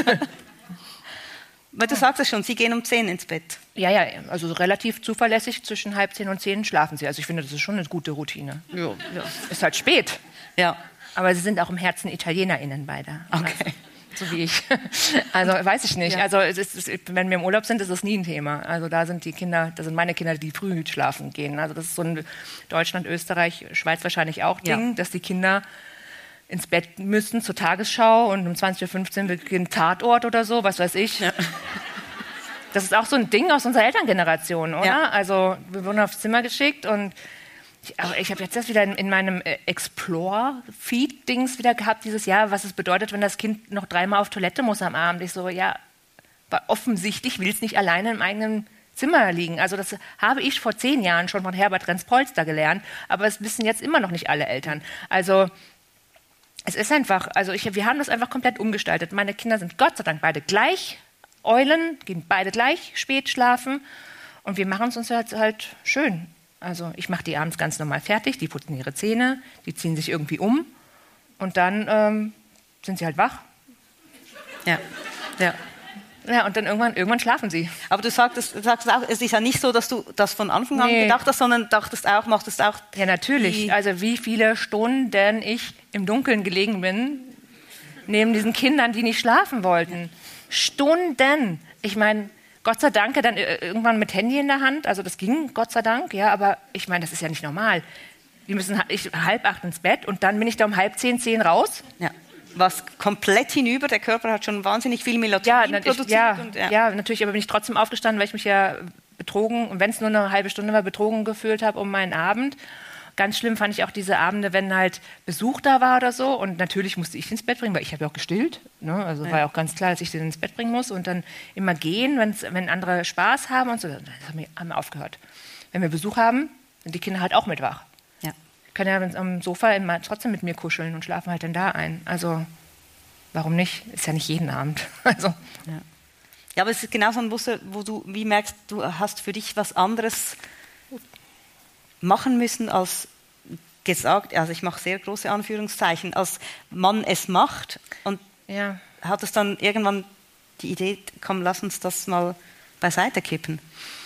weil du sagst es schon, sie gehen um 10 ins Bett. Ja, also relativ zuverlässig zwischen 9:30 und 10 schlafen sie. Also ich finde, das ist schon eine gute Routine. Ja. Ist halt spät. Ja. Aber sie sind auch im Herzen ItalienerInnen beide. Okay. So wie ich. Also weiß ich nicht. Ja. Also wenn wir im Urlaub sind, ist das nie ein Thema. Also da sind meine Kinder, die früh schlafen gehen. Also das ist so ein Deutschland, Österreich, Schweiz wahrscheinlich auch Ding, dass die Kinder ins Bett müssen zur Tagesschau und um 20:15 Uhr beginnt Tatort oder so, was weiß ich. Ja. Das ist auch so ein Ding aus unserer Elterngeneration, oder? Ja. Also wir wurden aufs Zimmer geschickt und ich habe jetzt das wieder in meinem Explore-Feed-Dings wieder gehabt dieses Jahr, was es bedeutet, wenn das Kind noch 3-mal auf Toilette muss am Abend. Ich so, ja, offensichtlich will es nicht alleine im eigenen Zimmer liegen. Also das habe ich vor 10 Jahren schon von Herbert Renz-Polster gelernt, aber es wissen jetzt immer noch nicht alle Eltern. Also es ist einfach, wir haben das einfach komplett umgestaltet. Meine Kinder sind Gott sei Dank beide gleich Eulen, gehen beide gleich spät schlafen und wir machen es uns halt schön. Also ich mache die abends ganz normal fertig, die putzen ihre Zähne, die ziehen sich irgendwie um und dann sind sie halt wach. Ja. Ja, und dann irgendwann schlafen sie. Aber du sagst auch, es ist ja nicht so, dass du das von Anfang an gedacht hast, sondern machtest auch... Ja, natürlich. Also wie viele Stunden ich im Dunkeln gelegen bin, neben diesen Kindern, die nicht schlafen wollten. Stunden. Ich meine, Gott sei Dank dann irgendwann mit Handy in der Hand. Also das ging, Gott sei Dank, ja, aber ich meine, das ist ja nicht normal. Die müssen 7:30 ins Bett und dann bin ich da um 9:30, 10 raus. Ja. Was komplett hinüber, der Körper hat schon wahnsinnig viel Melatonin produziert. Ja, natürlich, aber bin ich trotzdem aufgestanden, weil ich mich ja betrogen, und wenn es nur eine halbe Stunde war, betrogen gefühlt habe um meinen Abend. Ganz schlimm fand ich auch diese Abende, wenn halt Besuch da war oder so. Und natürlich musste ich ins Bett bringen, weil ich habe ja auch gestillt. Ne? Also war ja auch ganz klar, dass ich den ins Bett bringen muss. Und dann immer gehen, wenn andere Spaß haben und so. Das haben wir aufgehört. Wenn wir Besuch haben, sind die Kinder halt auch mit wach. Ja. Können ja am Sofa immer trotzdem mit mir kuscheln und schlafen halt dann da ein. Also warum nicht? Ist ja nicht jeden Abend. Also. Ja, aber es ist genau so ein Muster, wo du wie merkst, du hast für dich was anderes machen müssen als gesagt, also ich mache sehr große Anführungszeichen, als man es macht und hat es dann irgendwann die Idee, komm, lass uns das mal beiseite kippen.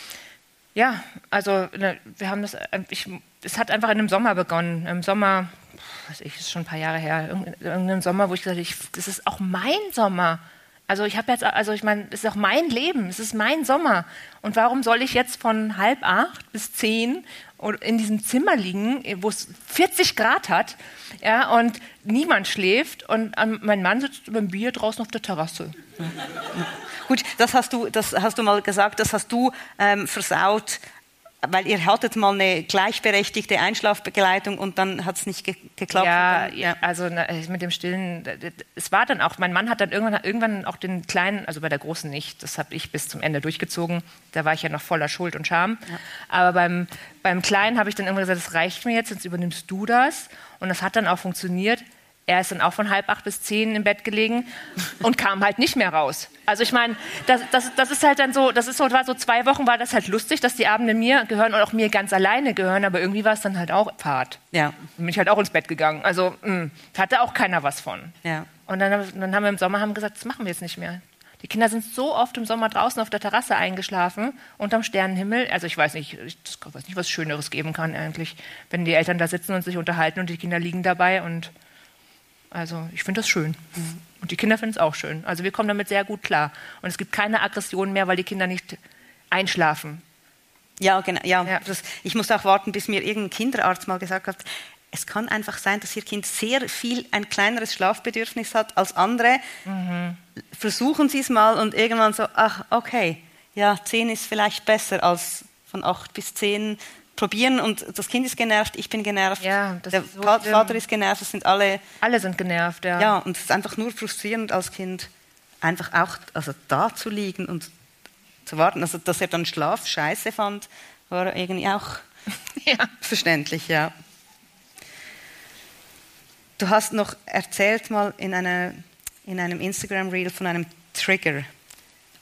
Ja, also wir haben es hat einfach in einem Sommer begonnen, im Sommer, weiß ich, ist schon ein paar Jahre her, irgendeinem Sommer, wo ich gesagt habe, das ist auch mein Sommer. Also ich meine, es ist auch mein Leben, es ist mein Sommer. Und warum soll ich jetzt von 7:30 bis 10 in diesem Zimmer liegen, wo es 40 Grad hat, ja, und niemand schläft und mein Mann sitzt beim Bier draußen auf der Terrasse. Ja. Gut, das hast du mal gesagt, das hast du versaut, weil ihr hattet mal eine gleichberechtigte Einschlafbegleitung und dann hat es nicht geklappt. Ja, also mit dem Stillen, es war dann auch, mein Mann hat dann irgendwann auch den Kleinen, also bei der Großen nicht, das habe ich bis zum Ende durchgezogen, da war ich ja noch voller Schuld und Scham, aber beim Kleinen habe ich dann irgendwann gesagt, das reicht mir jetzt übernimmst du das, und das hat dann auch funktioniert. Er ist dann auch von 7:30 bis 10 im Bett gelegen und kam halt nicht mehr raus. Also ich meine, das ist halt dann so, war so 2 Wochen, war das halt lustig, dass die Abende mir gehören und auch mir ganz alleine gehören, aber irgendwie war es dann halt auch Fahrt. Ja. Dann bin ich halt auch ins Bett gegangen. Also hatte auch keiner was von. Ja. Und dann haben wir im Sommer gesagt, das machen wir jetzt nicht mehr. Die Kinder sind so oft im Sommer draußen auf der Terrasse eingeschlafen, unterm Sternenhimmel. Also ich weiß nicht, was Schöneres geben kann eigentlich, wenn die Eltern da sitzen und sich unterhalten und die Kinder liegen dabei und also ich finde das schön. Und die Kinder finden es auch schön. Also wir kommen damit sehr gut klar. Und es gibt keine Aggression mehr, weil die Kinder nicht einschlafen. Ja, genau. Ja. Ich musste auch warten, bis mir irgendein Kinderarzt mal gesagt hat, es kann einfach sein, dass Ihr Kind ein kleineres Schlafbedürfnis hat als andere. Versuchen Sie es mal und irgendwann so, ach, okay, ja, 10 ist vielleicht besser als von 8 bis 10. Probieren und das Kind ist genervt, ich bin genervt, der Vater ist genervt, es sind alle sind genervt, ja. Ja, und es ist einfach nur frustrierend als Kind, einfach auch da zu liegen und zu warten. Also, dass er dann Schlaf scheiße fand, war irgendwie auch verständlich, ja. Du hast noch erzählt mal in einem Instagram-Reel von einem Trigger.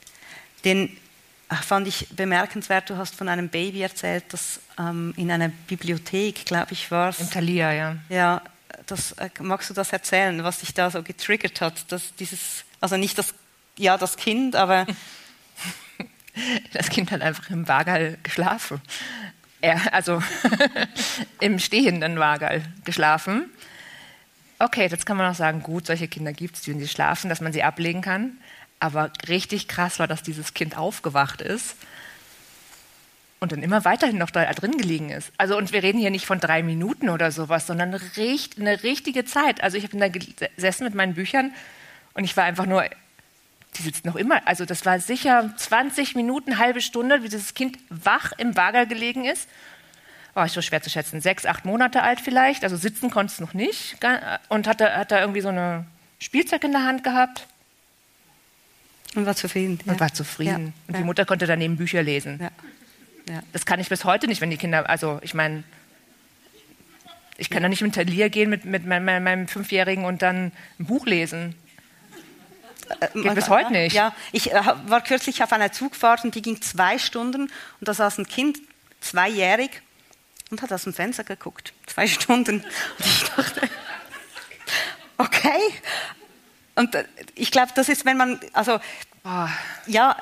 Den fand ich bemerkenswert. Du hast von einem Baby erzählt, das in einer Bibliothek, glaube ich, war es. Im Thalia, ja. Ja, magst du das erzählen, was dich da so getriggert hat? Also nicht das Kind, aber... Das Kind hat einfach im Waagerl geschlafen. Also im stehenden Waagerl geschlafen. Okay, jetzt kann man auch sagen, gut, solche Kinder gibt es, die schlafen, dass man sie ablegen kann. Aber richtig krass war, dass dieses Kind aufgewacht ist und dann immer weiterhin noch da drin gelegen ist. Also, und wir reden hier nicht von 3 Minuten oder sowas, sondern eine richtige Zeit. Also ich habe da gesessen mit meinen Büchern und ich war einfach nur, die sitzt noch immer, also das war sicher 20 Minuten, halbe Stunde, wie dieses Kind wach im Waagerl gelegen ist. Oh, ist so schwer zu schätzen, 6, 8 Monate alt vielleicht, also sitzen konnte es noch nicht und hat da irgendwie so eine Spielzeug in der Hand gehabt. Und war zufrieden. Und war zufrieden. Ja. Und die Mutter konnte daneben Bücher lesen. Ja. Ja. Das kann ich bis heute nicht, wenn die Kinder, also ich meine, ich kann da nicht mit Thalia gehen mit meinem 5-Jährigen und dann ein Buch lesen. Geht bis heute nicht. Ja, ich war kürzlich auf einer Zugfahrt und die ging 2 Stunden und da saß ein Kind, 2-jährig, und hat aus dem Fenster geguckt. 2 Stunden. Und ich dachte, okay. Und ich glaube, das ist, wenn man, also, ja.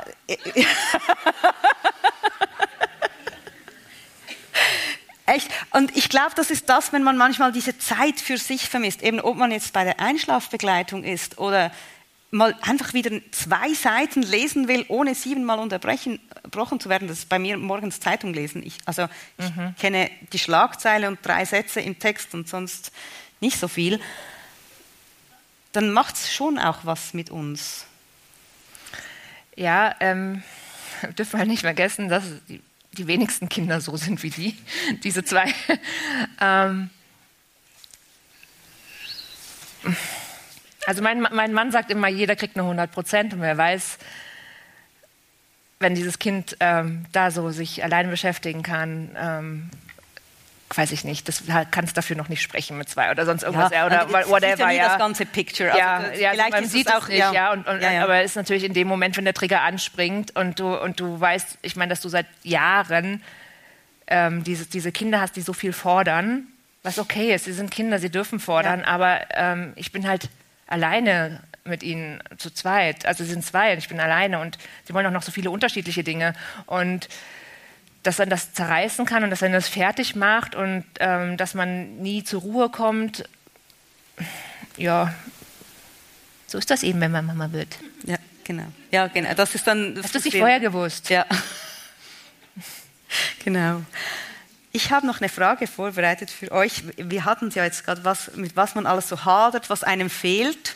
Echt. Und ich glaube, das ist das, wenn man manchmal diese Zeit für sich vermisst. Eben, ob man jetzt bei der Einschlafbegleitung ist oder mal einfach wieder 2 Seiten lesen will, ohne 7-mal unterbrochen zu werden. Das ist bei mir morgens Zeitung lesen. Ich kenne die Schlagzeile und 3 Sätze im Text und sonst nicht so viel. Dann macht es schon auch was mit uns. Ja, dürfen wir nicht vergessen, dass die wenigsten Kinder so sind wie diese 2. Also mein Mann sagt immer, jeder kriegt nur 100% und wer weiß, wenn dieses Kind da so sich alleine beschäftigen kann, weiß ich nicht, das kannst dafür noch nicht sprechen mit 2 oder sonst irgendwas, oder whatever. Ja, nie das ganze Picture. Also, vielleicht man sieht es auch nicht, aber es ist natürlich in dem Moment, wenn der Trigger anspringt und du weißt, ich meine, dass du seit Jahren diese Kinder hast, die so viel fordern, was okay ist, sie sind Kinder, sie dürfen fordern, aber ich bin halt alleine mit ihnen zu zweit, also sie sind 2 und ich bin alleine und sie wollen auch noch so viele unterschiedliche Dinge und dass dann das zerreißen kann und dass dann das fertig macht und dass man nie zur Ruhe kommt. Ja, so ist das eben, wenn man Mama wird. Ja, genau. Ja, genau. Das ist dann. Hast du es nicht vorher gewusst? Ja. Genau. Ich habe noch eine Frage vorbereitet für euch. Wir hatten es ja jetzt gerade, mit was man alles so hadert, was einem fehlt,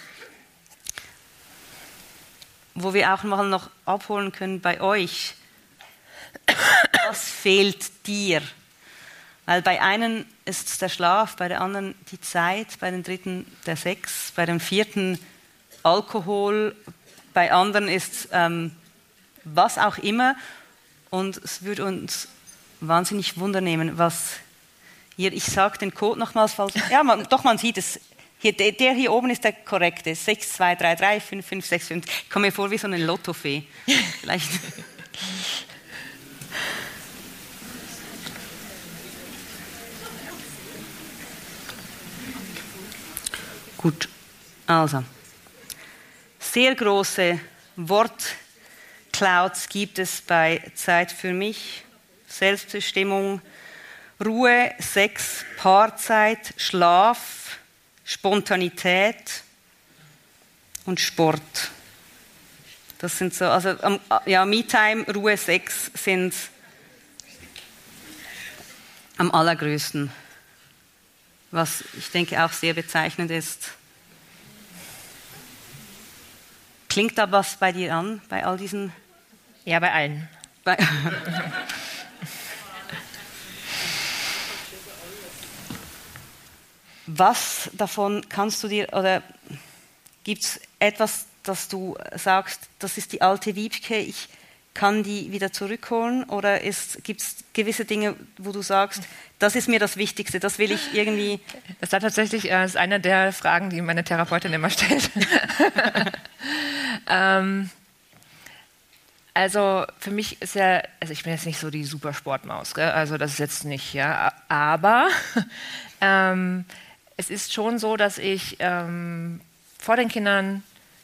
wo wir auch mal noch abholen können bei euch. Was fehlt dir? Weil bei einen ist es der Schlaf, bei der anderen die Zeit, bei den dritten der Sex, bei dem 4. Alkohol, bei anderen ist was auch immer. Und es würde uns wahnsinnig Wunder nehmen, was ich sage den Code nochmals, falls, ja, man sieht es. Der hier oben ist der korrekte. 6, 2, 3, 3, 5, 5, 6, 5. Ich komme mir vor wie so eine Lottofee. Vielleicht. Gut, also, sehr große Wortclouds gibt es bei Zeit für mich, Selbstbestimmung, Ruhe, Sex, Paarzeit, Schlaf, Spontanität und Sport. Das sind so, also ja, Me-Time, Ruhe, Sex sind am allergrößten. Was ich denke auch sehr bezeichnend ist. Klingt da was bei dir an, bei all diesen? Ja, bei allen. Was davon kannst du dir, oder gibt es etwas, das du sagst, das ist die alte Wiebke, ich kann die wieder zurückholen? Oder gibt es gewisse Dinge, wo du sagst, das ist mir das Wichtigste, das will ich irgendwie... Das war tatsächlich ist eine der Fragen, die meine Therapeutin immer stellt. Also für mich ist ja, also ich bin jetzt nicht so die Supersportmaus, gell? Also das ist jetzt nicht, ja, aber es ist schon so, dass ich vor den Kindern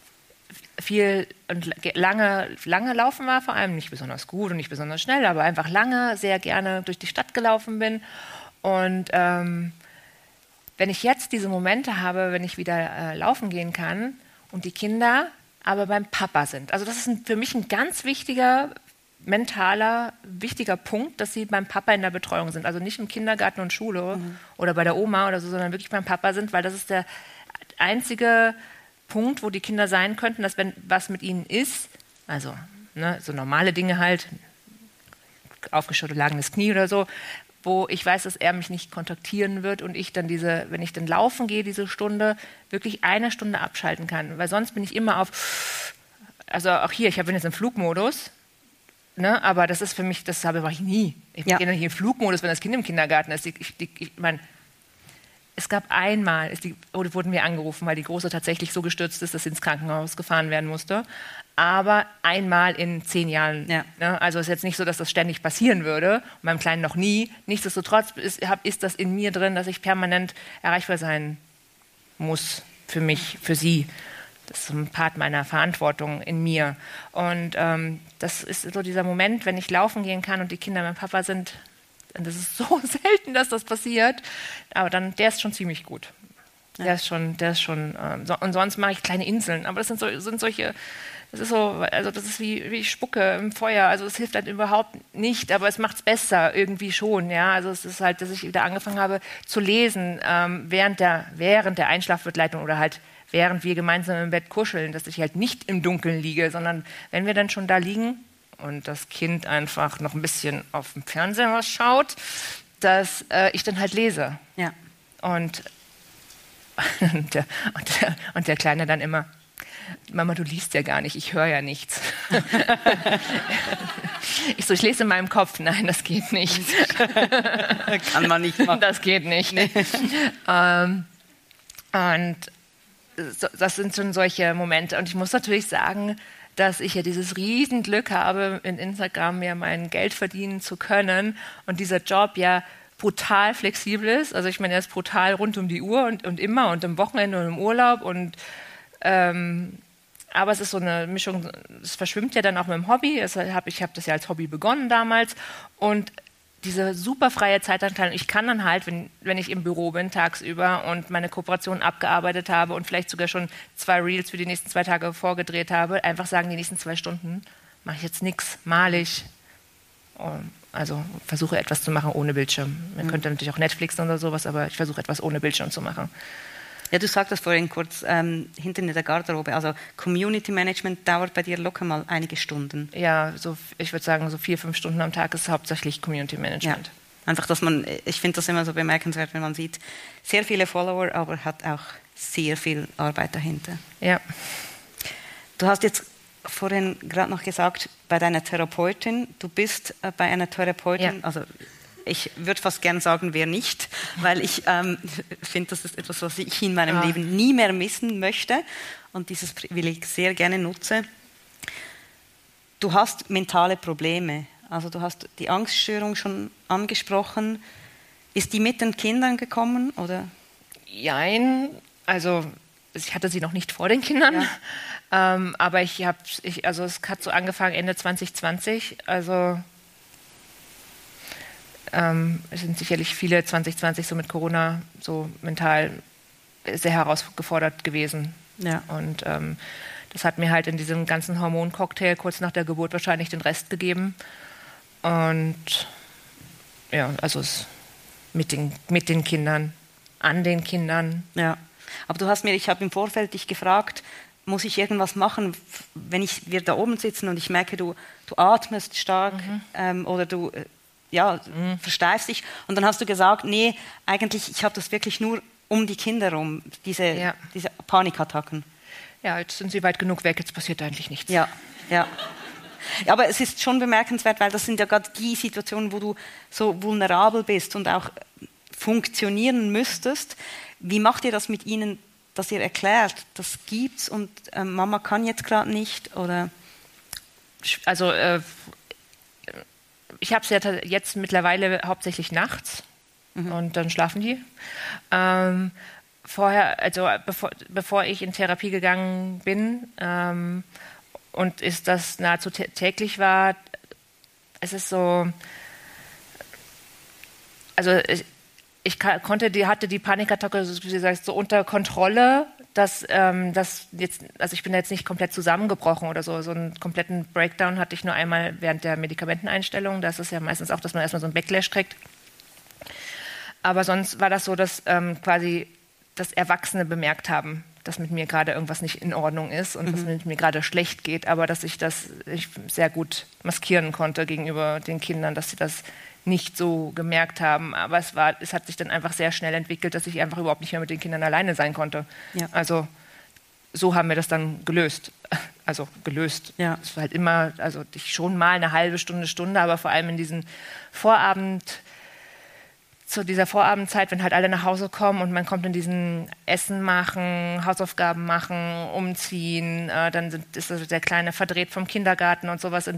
viel und lange laufen war, vor allem nicht besonders gut und nicht besonders schnell, aber einfach lange sehr gerne durch die Stadt gelaufen bin. Und wenn ich jetzt diese Momente habe, wenn ich wieder laufen gehen kann und die Kinder aber beim Papa sind. Also das ist für mich ein ganz wichtiger, wichtiger Punkt, dass sie beim Papa in der Betreuung sind. Also nicht im Kindergarten und Schule oder bei der Oma oder so, sondern wirklich beim Papa sind, weil das ist der einzige Punkt, wo die Kinder sein könnten, dass wenn was mit ihnen ist, also so normale Dinge halt, aufgeschüttelt lagendes Knie oder so, wo ich weiß, dass er mich nicht kontaktieren wird und ich dann wenn ich dann laufen gehe, diese Stunde, wirklich eine Stunde abschalten kann. Weil sonst bin ich immer also auch hier, ich bin jetzt im Flugmodus, ne, aber das ist für mich, das mache ich nie. Ich gehe dann hier im Flugmodus, wenn das Kind im Kindergarten ist. Ich meine, es gab einmal, wurden wir angerufen, weil die Große tatsächlich so gestürzt ist, dass sie ins Krankenhaus gefahren werden musste. Aber einmal in 10 Jahren. Ja. Ne? Also es ist jetzt nicht so, dass das ständig passieren würde. Und meinem Kleinen noch nie. Nichtsdestotrotz ist das in mir drin, dass ich permanent erreichbar sein muss für mich, für sie. Das ist so ein Part meiner Verantwortung in mir. Und das ist so dieser Moment, wenn ich laufen gehen kann und die Kinder beim Papa sind. Und das ist so selten, dass das passiert. Aber dann, der ist schon ziemlich gut. Ja. Der ist schon. Und sonst mache ich kleine Inseln. Aber das sind solche. Das ist so, also das ist wie Spucke im Feuer. Also es hilft halt überhaupt nicht, aber es macht es besser irgendwie schon. Ja, also es ist halt, dass ich wieder angefangen habe zu lesen während der Einschlafbegleitung oder halt während wir gemeinsam im Bett kuscheln, dass ich halt nicht im Dunkeln liege, sondern wenn wir dann schon da liegen und das Kind einfach noch ein bisschen auf dem Fernseher was schaut, dass ich dann halt lese. Ja. Und der Kleine dann immer: Mama, du liest ja gar nicht, ich höre ja nichts. Ich lese in meinem Kopf. Nein, das geht nicht. Kann man nicht machen. Das geht nicht. Nee. Und das sind schon solche Momente. Und ich muss natürlich sagen, dass ich ja dieses Riesenglück habe, in Instagram ja mein Geld verdienen zu können und dieser Job ja brutal flexibel ist. Also ich meine, er ist brutal rund um die Uhr und immer und am Wochenende und im Urlaub und aber es ist so eine Mischung, es verschwimmt ja dann auch mit dem Hobby. Ich habe das ja als Hobby begonnen damals und diese super freie Zeitanteilung, ich kann dann halt, wenn ich im Büro bin tagsüber und meine Kooperation abgearbeitet habe und vielleicht sogar schon 2 Reels für die nächsten 2 Tage vorgedreht habe, einfach sagen, die nächsten 2 Stunden mache ich jetzt nichts, male ich. Also versuche etwas zu machen ohne Bildschirm. Man könnte natürlich auch Netflixen oder sowas, aber ich versuche etwas ohne Bildschirm zu machen. Ja, du sagtest vorhin kurz hinten in der Garderobe, also Community Management dauert bei dir locker mal einige Stunden. Ja, ich würde sagen, so 4-5 Stunden am Tag ist hauptsächlich Community Management. Ja. Einfach, ich finde das immer so bemerkenswert, wenn man sieht, sehr viele Follower, aber hat auch sehr viel Arbeit dahinter. Ja. Du hast jetzt vorhin gerade noch gesagt, bei deiner Therapeutin, du bist bei einer Therapeutin, ja. Also ich würde fast gern sagen, wer nicht, weil ich finde, das ist etwas, was ich in meinem Leben nie mehr missen möchte und dieses Privileg sehr gerne nutze. Du hast mentale Probleme, also du hast die Angststörung schon angesprochen. Ist die mit den Kindern gekommen, oder? Jein, also ich hatte sie noch nicht vor den Kindern, ja. Aber es hat so angefangen Ende 2020, also es sind sicherlich viele 2020 so mit Corona so mental sehr herausgefordert gewesen. Ja. Und das hat mir halt in diesem ganzen Hormoncocktail kurz nach der Geburt wahrscheinlich den Rest gegeben. Und ja, also mit den Kindern, an den Kindern. Ja. Aber ich habe im Vorfeld dich gefragt, muss ich irgendwas machen, wenn wir da oben sitzen und ich merke, du atmest stark oder du versteifst dich. Und dann hast du gesagt, nee, eigentlich, ich habe das wirklich nur um die Kinder rum, diese Panikattacken. Ja, jetzt sind sie weit genug weg, jetzt passiert eigentlich nichts. Ja. Aber es ist schon bemerkenswert, weil das sind ja gerade die Situationen, wo du so vulnerabel bist und auch funktionieren müsstest. Wie macht ihr das mit ihnen, dass ihr erklärt, das gibt's und Mama kann jetzt gerade nicht? Oder? Also ich habe es ja jetzt mittlerweile hauptsächlich nachts und dann schlafen die. Vorher, also bevor ich in Therapie gegangen bin und das nahezu täglich war, es ist so, also hatte die Panikattacke, wie gesagt, so unter Kontrolle, dass jetzt, also ich bin jetzt nicht komplett zusammengebrochen oder so. So einen kompletten Breakdown hatte ich nur einmal während der Medikamenteneinstellung. Das ist ja meistens auch, dass man erstmal so einen Backlash kriegt. Aber sonst war das so, dass quasi das Erwachsene bemerkt haben, dass mit mir gerade irgendwas nicht in Ordnung ist und dass mit mir gerade schlecht geht, aber dass ich sehr gut maskieren konnte gegenüber den Kindern, dass sie das nicht so gemerkt haben. Aber es hat sich dann einfach sehr schnell entwickelt, dass ich einfach überhaupt nicht mehr mit den Kindern alleine sein konnte. Ja. Also so haben wir das dann gelöst. Also gelöst. Ja. Es war halt immer, also schon mal eine halbe Stunde, aber vor allem in diesen zu dieser Vorabendzeit, wenn halt alle nach Hause kommen und man kommt in diesen Essen machen, Hausaufgaben machen, umziehen, dann ist also der Kleine verdreht vom Kindergarten und sowas. In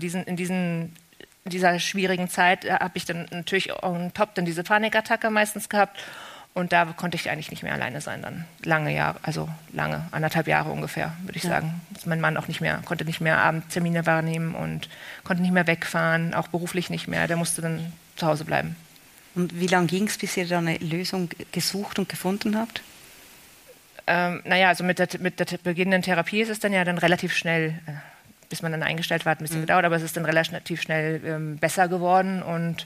dieser schwierigen Zeit habe ich dann natürlich on top dann diese Panikattacke meistens gehabt und da konnte ich eigentlich nicht mehr alleine sein dann. Lange Jahre, also lange, 1,5 Jahre ungefähr, würde ich sagen. Mein Mann auch konnte nicht mehr Abendtermine wahrnehmen und konnte nicht mehr wegfahren, auch beruflich nicht mehr, der musste dann zu Hause bleiben. Und wie lange ging es, bis ihr da eine Lösung gesucht und gefunden habt? Also mit der beginnenden Therapie ist es dann ja dann relativ schnell, bis man dann eingestellt war, hat ein bisschen gedauert, aber es ist dann relativ schnell besser geworden und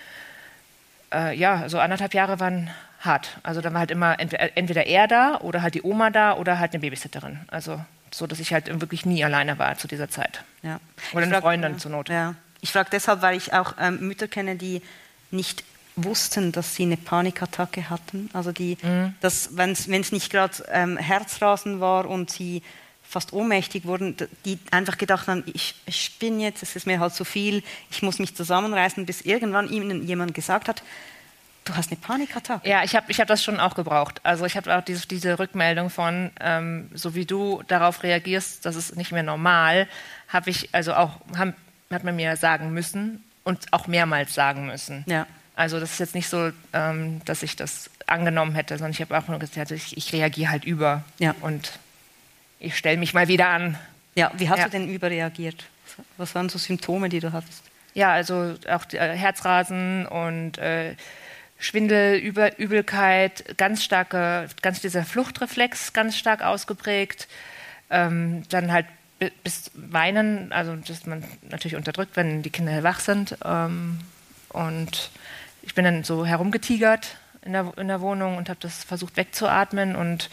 so 1,5 Jahre waren hart. Also da war halt immer entweder er da oder halt die Oma da oder halt eine Babysitterin. Also so, dass ich halt wirklich nie alleine war zu dieser Zeit. Ja. Oder eine Freundin zur Not. Ja. Ich frage deshalb, weil ich auch Mütter kenne, die nicht wussten, dass sie eine Panikattacke hatten. Also wenn es nicht gerade Herzrasen war und sie fast ohnmächtig wurden, die einfach gedacht haben, ich spinne jetzt, es ist mir halt zu viel, ich muss mich zusammenreißen, bis irgendwann ihnen jemand gesagt hat, du hast eine Panikattacke. Ja, ich hab das schon auch gebraucht. Also ich habe auch diese Rückmeldung von, so wie du darauf reagierst, das ist nicht mehr normal, hat man mir sagen müssen und auch mehrmals sagen müssen. Ja. Also das ist jetzt nicht so, dass ich das angenommen hätte, sondern ich habe auch nur gesagt, ich reagiere halt über und ich stelle mich mal wieder an. Ja, wie hast du denn überreagiert? Was waren so Symptome, die du hattest? Ja, also auch Herzrasen und Schwindel, Übelkeit, dieser Fluchtreflex ganz stark ausgeprägt. Dann halt bis Weinen, also das man natürlich unterdrückt, wenn die Kinder wach sind. Und ich bin dann so herumgetigert in der Wohnung und habe das versucht wegzuatmen und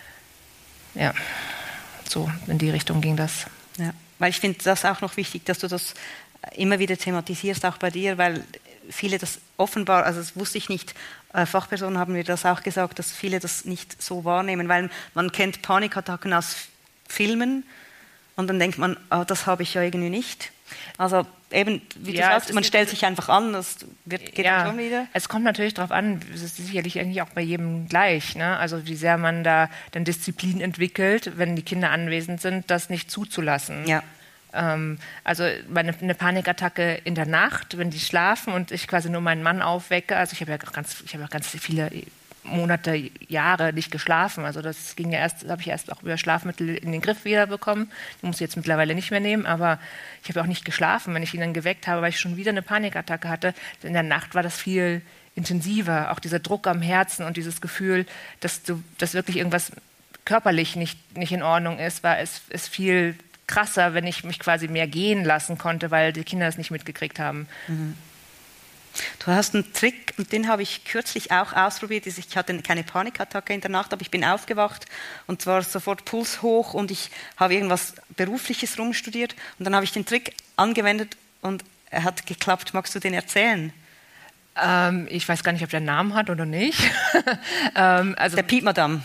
ja, so in die Richtung ging das. Ja, weil ich finde das auch noch wichtig, dass du das immer wieder thematisierst, auch bei dir, weil viele das offenbar, also das wusste ich nicht, Fachpersonen haben mir das auch gesagt, dass viele das nicht so wahrnehmen, weil man kennt Panikattacken aus Filmen und dann denkt man, das habe ich ja irgendwie nicht. Also eben, wie du sagst, man stellt sich einfach an, das geht dann schon wieder. Es kommt natürlich darauf an, es ist sicherlich eigentlich auch bei jedem gleich, ne? Also wie sehr man da dann Disziplin entwickelt, wenn die Kinder anwesend sind, das nicht zuzulassen. Ja. Also eine Panikattacke in der Nacht, wenn die schlafen und ich quasi nur meinen Mann aufwecke, also ich habe ja ganz viele Monate, Jahre nicht geschlafen. Also das ging ja habe ich erst auch über Schlafmittel in den Griff wieder bekommen. Die muss ich jetzt mittlerweile nicht mehr nehmen, aber ich habe auch nicht geschlafen, wenn ich ihn dann geweckt habe, weil ich schon wieder eine Panikattacke hatte. In der Nacht war das viel intensiver, auch dieser Druck am Herzen und dieses Gefühl, dass wirklich irgendwas körperlich nicht in Ordnung ist, war es viel krasser, wenn ich mich quasi mehr gehen lassen konnte, weil die Kinder es nicht mitgekriegt haben. Mhm. Du hast einen Trick, und den habe ich kürzlich auch ausprobiert. Ich hatte keine Panikattacke in der Nacht, aber ich bin aufgewacht und zwar sofort Puls hoch und ich habe irgendwas Berufliches rumstudiert und dann habe ich den Trick angewendet und er hat geklappt. Magst du den erzählen? Ich weiß gar nicht, ob der einen Namen hat oder nicht. Also, der Piep Madame.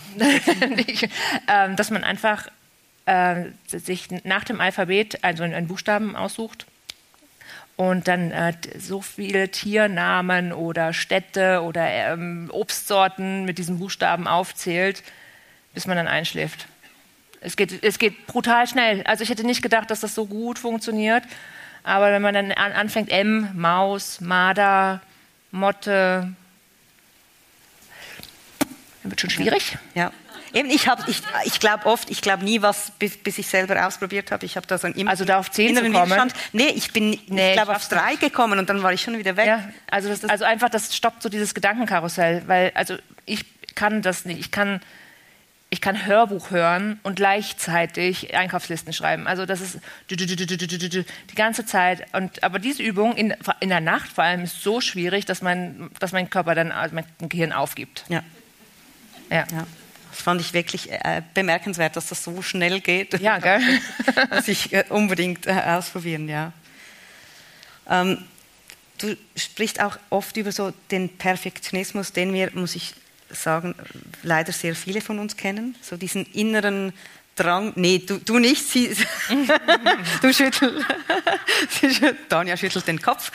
Dass man einfach sich nach dem Alphabet also einen Buchstaben aussucht und dann so viele Tiernamen oder Städte oder Obstsorten mit diesen Buchstaben aufzählt, bis man dann einschläft. Es geht brutal schnell. Also ich hätte nicht gedacht, dass das so gut funktioniert. Aber wenn man dann anfängt, Maus, Marder, Motte, dann wird schon schwierig. Ja. Eben, ich glaube nie was, bis ich selber ausprobiert habe. Ich habe da so einen also da auf 10 zu kommen? Nee, ich glaube auf 3 gekommen und dann war ich schon wieder weg. Ja, also einfach, das stoppt so dieses Gedankenkarussell, weil also ich kann das nicht. Ich kann Hörbuch hören und gleichzeitig Einkaufslisten schreiben. Also das ist die ganze Zeit. Aber diese Übung in der Nacht vor allem ist so schwierig, dass mein Körper dann, also mein Gehirn aufgibt. Ja. Das fand ich wirklich bemerkenswert, dass das so schnell geht. Ja, gell? Muss ich unbedingt ausprobieren, ja. Du sprichst auch oft über so den Perfektionismus, den wir, muss ich sagen, leider sehr viele von uns kennen. So diesen inneren Drang. Nee, du nicht. Du schüttelst. Tanja schüttelt den Kopf.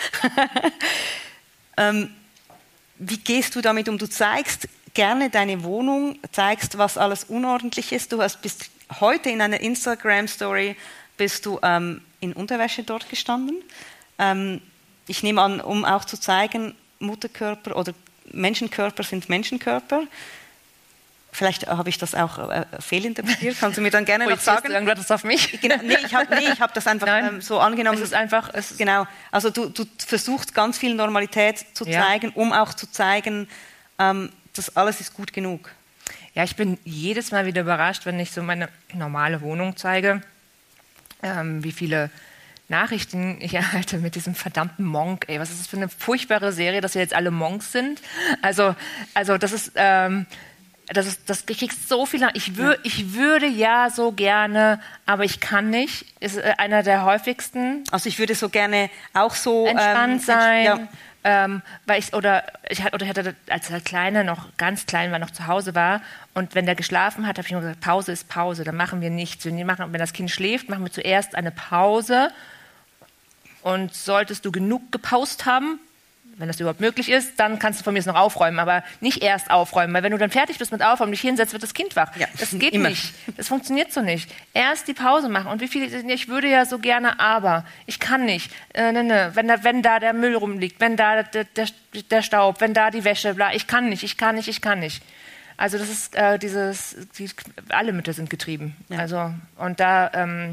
Wie gehst du damit um? Du zeigst gerne deine Wohnung, zeigst, was alles unordentlich ist. Bist heute in einer Instagram-Story in Unterwäsche dort gestanden. Ich nehme an, um auch zu zeigen, Mutterkörper oder Menschenkörper sind Menschenkörper. Vielleicht habe ich das auch fehlinterpretiert. Kannst du mir dann gerne noch sagen? Du das auf mich? Genau, ich habe das einfach so angenommen. Es ist einfach... Genau. Also du versuchst ganz viel Normalität zu zeigen, um auch zu zeigen, das alles ist gut genug. Ja, ich bin jedes Mal wieder überrascht, wenn ich so meine normale Wohnung zeige, wie viele Nachrichten ich erhalte mit diesem verdammten Monk. Ey, was ist das für eine furchtbare Serie, dass wir jetzt alle Monks sind? Also das ist... Das kriegst so viel. Ich würde ja so gerne, aber ich kann nicht. Ist einer der häufigsten. Also ich würde so gerne auch so entspannt sein. Weil ich hatte, als er kleiner noch ganz klein war, noch zu Hause war und wenn der geschlafen hat, habe ich immer gesagt, Pause ist Pause. Dann machen wir nichts. Wenn das Kind schläft, machen wir zuerst eine Pause. Und solltest du genug gepaust haben, wenn das überhaupt möglich ist, dann kannst du von mir noch aufräumen, aber nicht erst aufräumen, weil wenn du dann fertig bist mit Aufräumen, dich hinsetzt, wird das Kind wach. Ja, das geht immer nicht. Das funktioniert so nicht. Erst die Pause machen und ich würde ja so gerne, aber ich kann nicht. Wenn da der Müll rumliegt, wenn da der Staub, wenn da die Wäsche, bla, ich kann nicht. Also das ist alle Mütter sind getrieben. Ja. Also und da,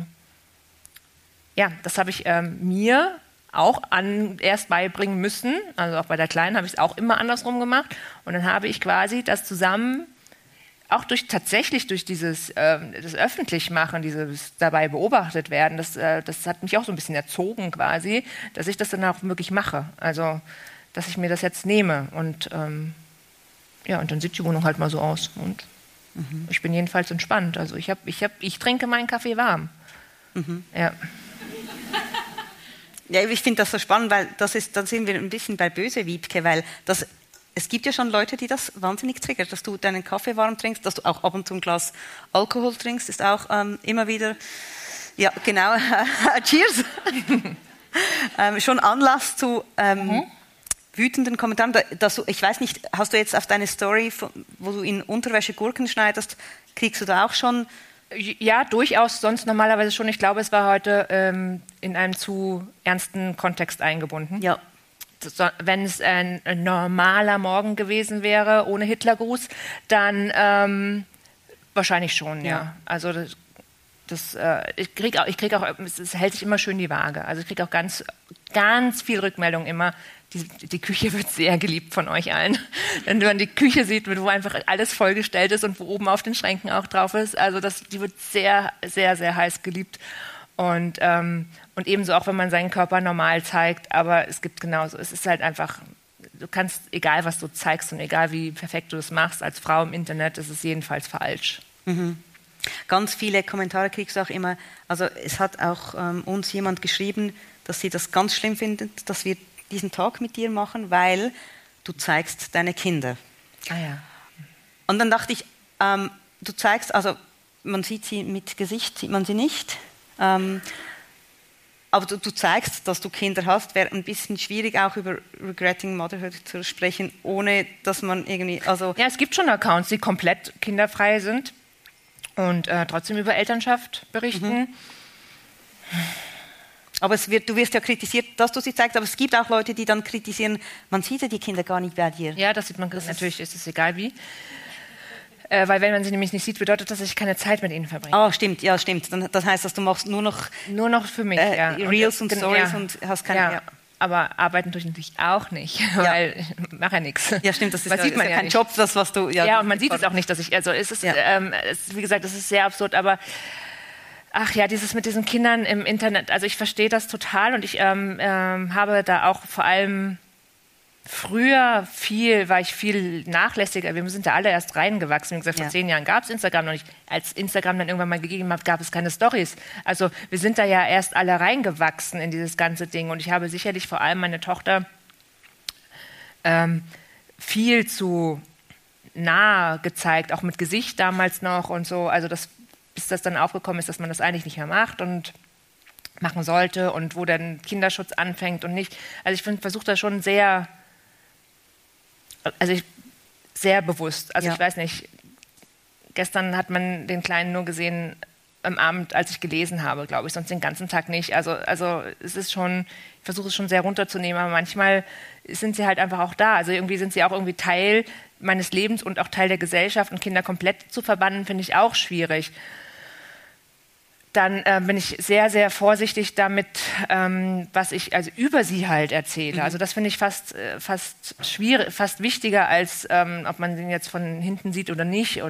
das habe ich mir auch erst beibringen müssen, also auch bei der Kleinen habe ich es auch immer andersrum gemacht und dann habe ich quasi das zusammen, auch durch dieses das Öffentlichmachen, dieses dabei beobachtet werden, das hat mich auch so ein bisschen erzogen quasi, dass ich das dann auch wirklich mache, also dass ich mir das jetzt nehme und und dann sieht die Wohnung halt mal so aus und ich bin jedenfalls entspannt, also ich trinke meinen Kaffee warm. Ja. Ja, ich finde das so spannend, weil dann sind wir ein bisschen bei böse Wiebke, weil es gibt ja schon Leute, die das wahnsinnig triggert, dass du deinen Kaffee warm trinkst, dass du auch ab und zu ein Glas Alkohol trinkst, ist auch immer wieder, ja genau, cheers, schon Anlass zu wütenden Kommentaren. Ich weiß nicht, hast du jetzt auf deine Story, wo du in Unterwäsche Gurken schneidest, kriegst du da auch schon... Ja, durchaus, sonst normalerweise schon. Ich glaube, es war heute in einem zu ernsten Kontext eingebunden. Ja. Wenn es ein normaler Morgen gewesen wäre, ohne Hitlergruß, dann wahrscheinlich schon, ja. Also ich krieg auch, es hält sich immer schön die Waage. Also ich kriege auch ganz, ganz viel Rückmeldung immer. Die Küche wird sehr geliebt von euch allen. Wenn man die Küche sieht, wo einfach alles vollgestellt ist und wo oben auf den Schränken auch drauf ist, also die wird sehr, sehr, sehr heiß geliebt. Und ebenso auch, wenn man seinen Körper normal zeigt, aber es gibt genauso, es ist halt einfach, du kannst, egal was du zeigst und egal wie perfekt du das machst, als Frau im Internet, ist es jedenfalls falsch. Mhm. Ganz viele Kommentare kriegst du auch immer, also es hat auch uns jemand geschrieben, dass sie das ganz schlimm findet, dass wir diesen Talk mit dir machen, weil du zeigst deine Kinder. Ah ja. Und dann dachte ich, du zeigst, also man sieht sie mit Gesicht, sieht man sie nicht, aber du zeigst, dass du Kinder hast, wäre ein bisschen schwierig, auch über Regretting Motherhood zu sprechen, ohne dass man irgendwie, also... Ja, es gibt schon Accounts, die komplett kinderfrei sind und trotzdem über Elternschaft berichten. Aber du wirst ja kritisiert, dass du sie zeigst, aber es gibt auch Leute, die dann kritisieren, man sieht ja die Kinder gar nicht bei dir. Ja, das sieht man, natürlich ist es egal wie. Weil wenn man sie nämlich nicht sieht, bedeutet das, dass ich keine Zeit mit ihnen verbringe. Ah, stimmt, ja, stimmt. Das heißt, dass du machst nur noch für mich, Reels und Stories und hast keine... Ja. Aber arbeiten tue ich natürlich auch nicht, weil ich mache ja nichts. Ja, stimmt, das ist sieht man ja kein Job, das, was du... Ja, und man sieht es auch nicht, dass ich... Also es ist, wie gesagt, es ist sehr absurd, aber... Ach ja, dieses mit diesen Kindern im Internet, also ich verstehe das total und ich habe da auch vor allem früher war ich viel nachlässiger. Wir sind da alle erst reingewachsen. Wie gesagt, vor 10 Jahren gab es Instagram noch nicht. Als Instagram dann irgendwann mal gegeben hat, gab es keine Storys. Also wir sind da ja erst alle reingewachsen in dieses ganze Ding und ich habe sicherlich vor allem meine Tochter viel zu nah gezeigt, auch mit Gesicht damals noch und so. Also bis das dann aufgekommen ist, dass man das eigentlich nicht mehr macht und machen sollte und wo dann Kinderschutz anfängt und nicht. Also ich versuche das schon sehr bewusst. Also ich weiß nicht, gestern hat man den Kleinen nur gesehen am Abend, als ich gelesen habe, glaube ich, sonst den ganzen Tag nicht. Also es ist schon, ich versuche es schon sehr runterzunehmen, aber manchmal sind sie halt einfach auch da. Also irgendwie sind sie auch irgendwie Teil meines Lebens und auch Teil der Gesellschaft und Kinder komplett zu verbannen, finde ich auch schwierig. Dann bin ich sehr, sehr vorsichtig damit, was ich also über sie halt erzähle. Also das finde ich fast schwierig, fast wichtiger als ob man den jetzt von hinten sieht oder nicht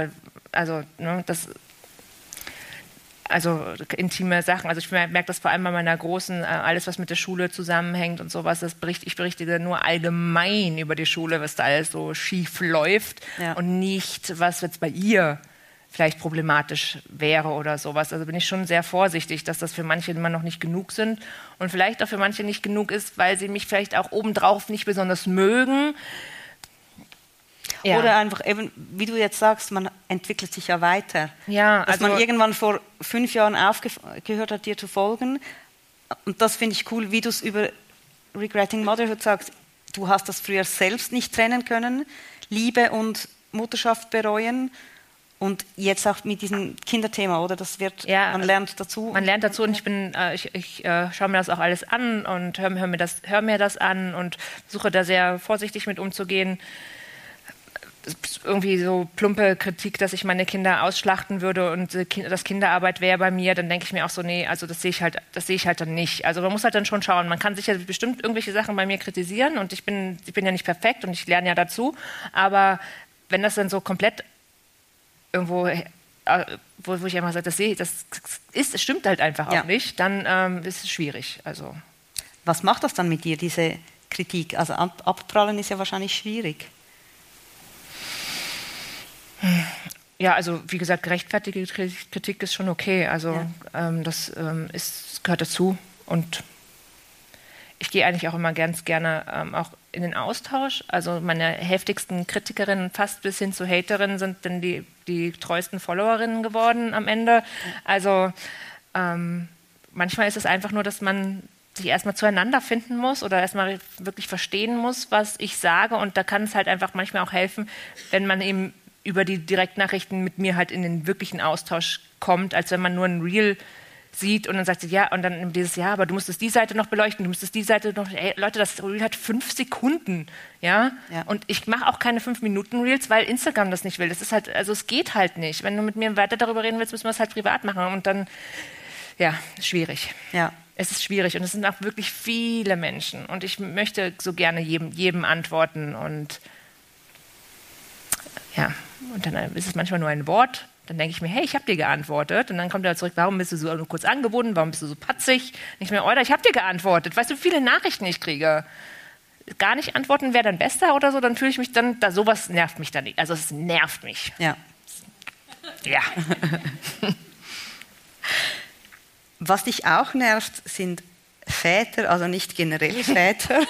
also intime Sachen. Also ich merke das vor allem bei meiner Großen, alles was mit der Schule zusammenhängt und sowas. Ich berichte nur allgemein über die Schule, was da alles so schief läuft und nicht, was jetzt bei ihr vielleicht problematisch wäre oder sowas. Also bin ich schon sehr vorsichtig, dass das für manche immer noch nicht genug sind und vielleicht auch für manche nicht genug ist, weil sie mich vielleicht auch obendrauf nicht besonders mögen. Ja. Oder einfach eben, wie du jetzt sagst, man entwickelt sich ja weiter. Ja, dass man irgendwann vor 5 Jahren aufgehört hat, dir zu folgen. Und das finde ich cool, wie du es über Regretting Motherhood sagst. Du hast das früher selbst nicht trennen können, Liebe und Mutterschaft bereuen. Und jetzt auch mit diesem Kinderthema, oder? Man lernt dazu. Man lernt dazu und ich schaue mir das auch alles an und hör mir das an und versuche da sehr vorsichtig mit umzugehen. Irgendwie so plumpe Kritik, dass ich meine Kinder ausschlachten würde und das Kinderarbeit wäre bei mir, dann denke ich mir auch so, nee, also das sehe ich halt dann nicht. Also man muss halt dann schon schauen, man kann sicher bestimmt irgendwelche Sachen bei mir kritisieren und ich bin ja nicht perfekt und ich lerne ja dazu, aber wenn das dann so komplett irgendwo, wo ich einfach sage, das stimmt halt einfach auch nicht, dann ist es schwierig. Also. Was macht das dann mit dir, diese Kritik? Also abprallen ist ja wahrscheinlich schwierig. Ja, also wie gesagt, gerechtfertigte Kritik ist schon okay. Also das gehört dazu und ich gehe eigentlich auch immer ganz gerne auch in den Austausch. Also meine heftigsten Kritikerinnen, fast bis hin zu Haterinnen, sind dann die treuesten Followerinnen geworden am Ende. Also manchmal ist es einfach nur, dass man sich erstmal zueinander finden muss oder erstmal wirklich verstehen muss, was ich sage. Und da kann es halt einfach manchmal auch helfen, wenn man eben über die Direktnachrichten mit mir halt in den wirklichen Austausch kommt, als wenn man nur ein Reel sieht und dann sagt sie, ja, und dann dieses, ja, aber du musstest die Seite noch beleuchten, du musstest die Seite noch, ey, Leute, das Reel hat 5 Sekunden, ja, und ich mache auch keine 5-Minuten-Reels, weil Instagram das nicht will, das ist halt, also es geht halt nicht, wenn du mit mir weiter darüber reden willst, müssen wir es halt privat machen und dann, ja, schwierig. Ja. Es ist schwierig und es sind auch wirklich viele Menschen und ich möchte so gerne jedem antworten und ja, und dann ist es manchmal nur ein Wort. Dann denke ich mir, hey, ich habe dir geantwortet. Und dann kommt er zurück, warum bist du so nur kurz angebunden? Warum bist du so patzig? Und ich mir, Alter, ich habe dir geantwortet. Weißt du, wie viele Nachrichten ich kriege? Gar nicht antworten wäre dann besser oder so, dann fühle ich mich dann, sowas nervt mich dann nicht. Also es nervt mich. Ja. Ja. Was dich auch nervt, sind Väter, also nicht generell Väter.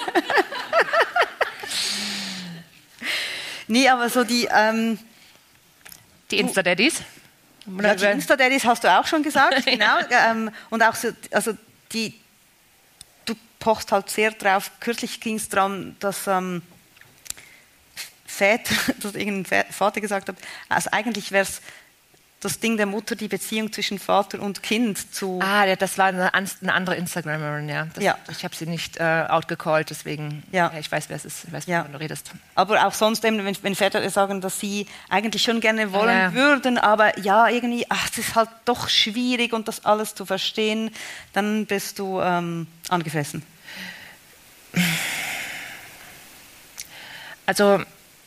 Nee, aber so die Insta-Daddies? Ja, die Insta-Daddies hast du auch schon gesagt, genau. Und auch so, also du pochst halt sehr drauf. Kürzlich ging es darum, dass Väter, dass irgendein Vater gesagt hat, also eigentlich wäre es das Ding der Mutter, die Beziehung zwischen Vater und Kind zu... Das war eine andere Instagramerin, ja. Ich habe sie nicht outgecallt, deswegen, ich weiß, wer es ist, ich weiß, wovon du redest. Aber auch sonst, eben, wenn Väter sagen, dass sie eigentlich schon gerne wollen würden, aber irgendwie, es ist halt doch schwierig und das alles zu verstehen, dann bist du angefressen. Also,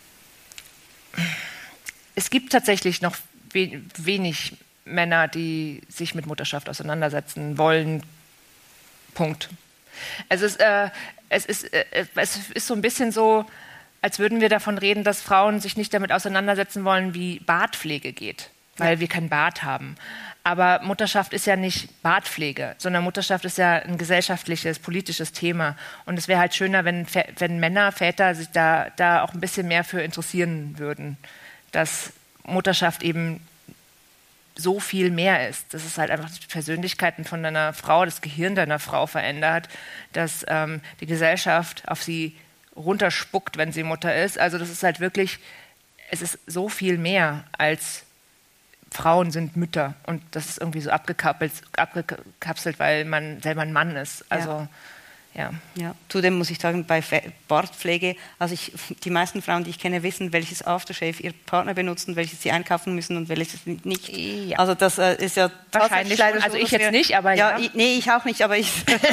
es gibt tatsächlich noch wenig Männer, die sich mit Mutterschaft auseinandersetzen wollen. Punkt. Es ist so ein bisschen so, als würden wir davon reden, dass Frauen sich nicht damit auseinandersetzen wollen, wie Bartpflege geht, weil wir keinen Bart haben. Aber Mutterschaft ist ja nicht Bartpflege, sondern Mutterschaft ist ja ein gesellschaftliches, politisches Thema. Und es wäre halt schöner, wenn Männer, Väter sich da auch ein bisschen mehr für interessieren würden, dass Mutterschaft eben so viel mehr ist. Das ist halt einfach die Persönlichkeiten von deiner Frau, das Gehirn deiner Frau verändert, dass die Gesellschaft auf sie runterspuckt, wenn sie Mutter ist. Also das ist halt wirklich, es ist so viel mehr als Frauen sind Mütter. Und das ist irgendwie so abgekapselt, weil man selber ein Mann ist. Also ja. Zudem muss ich sagen, bei Bartpflege, die meisten Frauen, die ich kenne, wissen, welches Aftershave ihr Partner benutzt und welches sie einkaufen müssen und welches nicht. Ja. Also das ist ja wahrscheinlich leider so, also ich jetzt nicht, aber ich auch nicht, aber ich...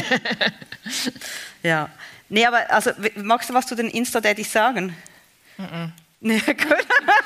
ja. Nee, aber also, magst du was zu den Insta-Daddies sagen? Nee, gut.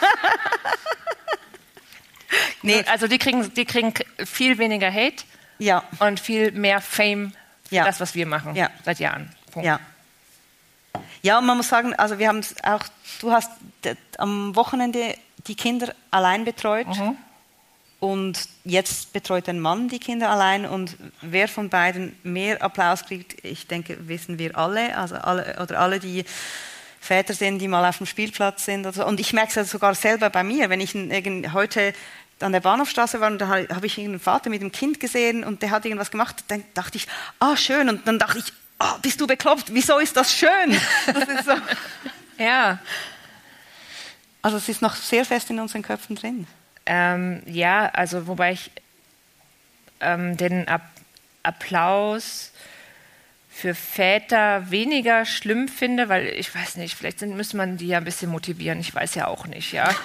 Nee. Also die kriegen viel weniger Hate und viel mehr Fame für das, was wir machen seit Jahren. Punkt. Ja, und man muss sagen, also wir haben es auch, du hast am Wochenende die Kinder allein betreut und jetzt betreut ein Mann die Kinder allein und wer von beiden mehr Applaus kriegt, ich denke, wissen wir alle, also alle, die Väter sind, die mal auf dem Spielplatz sind. Und ich merke es sogar selber bei mir, wenn ich heute an der Bahnhofstraße war und da habe ich einen Vater mit dem Kind gesehen und der hat irgendwas gemacht, dann dachte ich, schön. Und dann dachte ich, bist du bekloppt? Wieso ist das schön? Das ist so. Ja. Also es ist noch sehr fest in unseren Köpfen drin. Also wobei ich den Applaus für Väter weniger schlimm finde, weil ich weiß nicht, vielleicht müsste man die ja ein bisschen motivieren, ich weiß ja auch nicht, ja.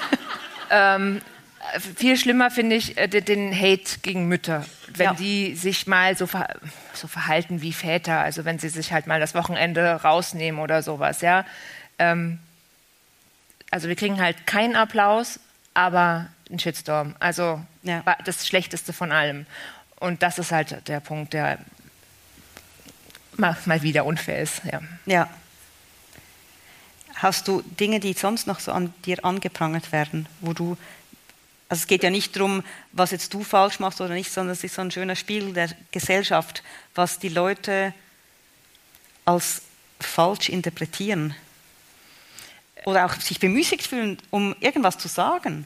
Viel schlimmer finde ich den Hate gegen Mütter, wenn die sich mal so verhalten wie Väter, also wenn sie sich halt mal das Wochenende rausnehmen oder sowas, ja. Also wir kriegen halt keinen Applaus, aber einen Shitstorm, also das Schlechteste von allem. Und das ist halt der Punkt, der mal wieder unfair ist, Ja. Hast du Dinge, die sonst noch so an dir angeprangert werden, wo du... Also es geht ja nicht darum, was jetzt du falsch machst oder nicht, sondern es ist so ein schöner Spiegel der Gesellschaft, was die Leute als falsch interpretieren. Oder auch sich bemüßigt fühlen, um irgendwas zu sagen.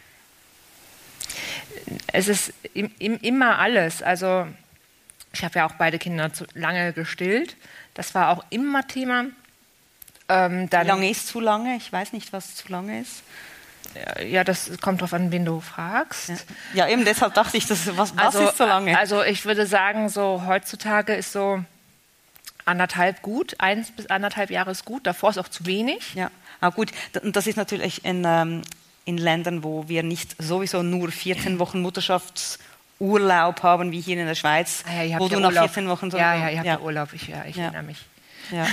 Es ist immer alles. Also ich habe ja auch beide Kinder zu lange gestillt. Das war auch immer Thema. Wie lange ist zu lange? Ich weiß nicht, was zu lange ist. Ja, das kommt drauf an, wen du fragst. Ja, eben deshalb dachte ich, was ist so lange? Also ich würde sagen, so heutzutage ist so 1,5 gut, 1 bis 1,5 Jahre ist gut, davor ist auch zu wenig. Ja, gut. Und das ist natürlich in Ländern, wo wir nicht sowieso nur 14 Wochen Mutterschaftsurlaub haben, wie hier in der Schweiz, wo du nach 14 Wochen... ihr habt ja Urlaub, ich erinnere mich. Ja.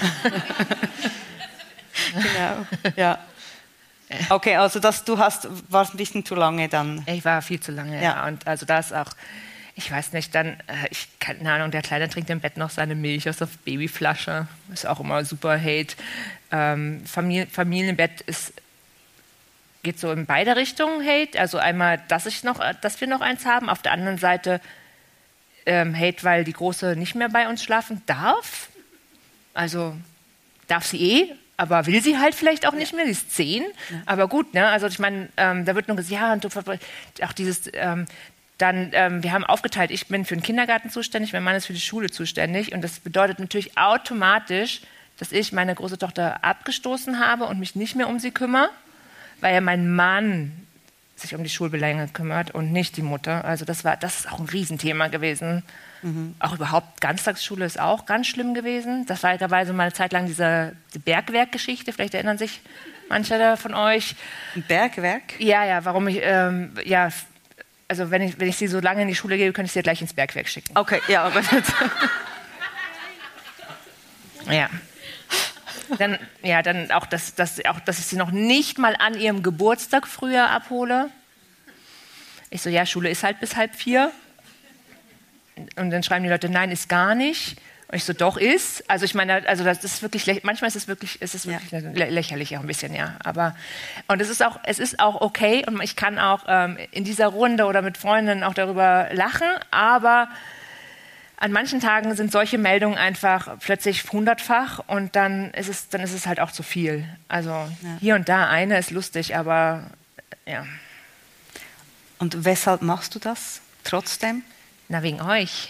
Genau, ja. Okay, also warst ein bisschen zu lange dann. Ich war viel zu lange, ja. Und also das auch, ich weiß nicht, dann, keine Ahnung, der Kleine trinkt im Bett noch seine Milch aus der Babyflasche. Ist auch immer super Hate. Familienbett geht so in beide Richtungen Hate. Also einmal, dass wir noch eins haben. Auf der anderen Seite Hate, weil die Große nicht mehr bei uns schlafen darf. Also darf sie aber will sie halt vielleicht auch nicht mehr, sie ist 10. Aber gut, ne? Also ich meine, da wird nur gesagt, und auch dieses, wir haben aufgeteilt, ich bin für den Kindergarten zuständig, mein Mann ist für die Schule zuständig. Und das bedeutet natürlich automatisch, dass ich meine große Tochter abgestoßen habe und mich nicht mehr um sie kümmere, weil ja mein Mann sich um die Schulbelange kümmert und nicht die Mutter. Also das ist auch ein Riesenthema gewesen. Auch überhaupt Ganztagsschule ist auch ganz schlimm gewesen. Da war so mal eine Zeit lang die Bergwerkgeschichte, vielleicht erinnern sich manche von euch. Ein Bergwerk? Ja, warum ich, also wenn ich sie so lange in die Schule gebe, könnte ich sie ja gleich ins Bergwerk schicken. Okay, ja, aber ja. Dann auch, dass ich sie noch nicht mal an ihrem Geburtstag früher abhole. Ich so, ja, Schule ist halt bis 3:30. Und dann schreiben die Leute, nein, ist gar nicht. Und ich so, doch ist. Also ich meine, also das ist wirklich, manchmal ist es wirklich lächerlich auch ein bisschen, ja. Aber, und es ist auch okay und ich kann auch in dieser Runde oder mit Freundinnen auch darüber lachen, aber an manchen Tagen sind solche Meldungen einfach plötzlich 100-fach und dann ist es halt auch zu viel. Also hier und da eine ist lustig, aber ja. Und weshalb machst du das trotzdem? Na, wegen euch.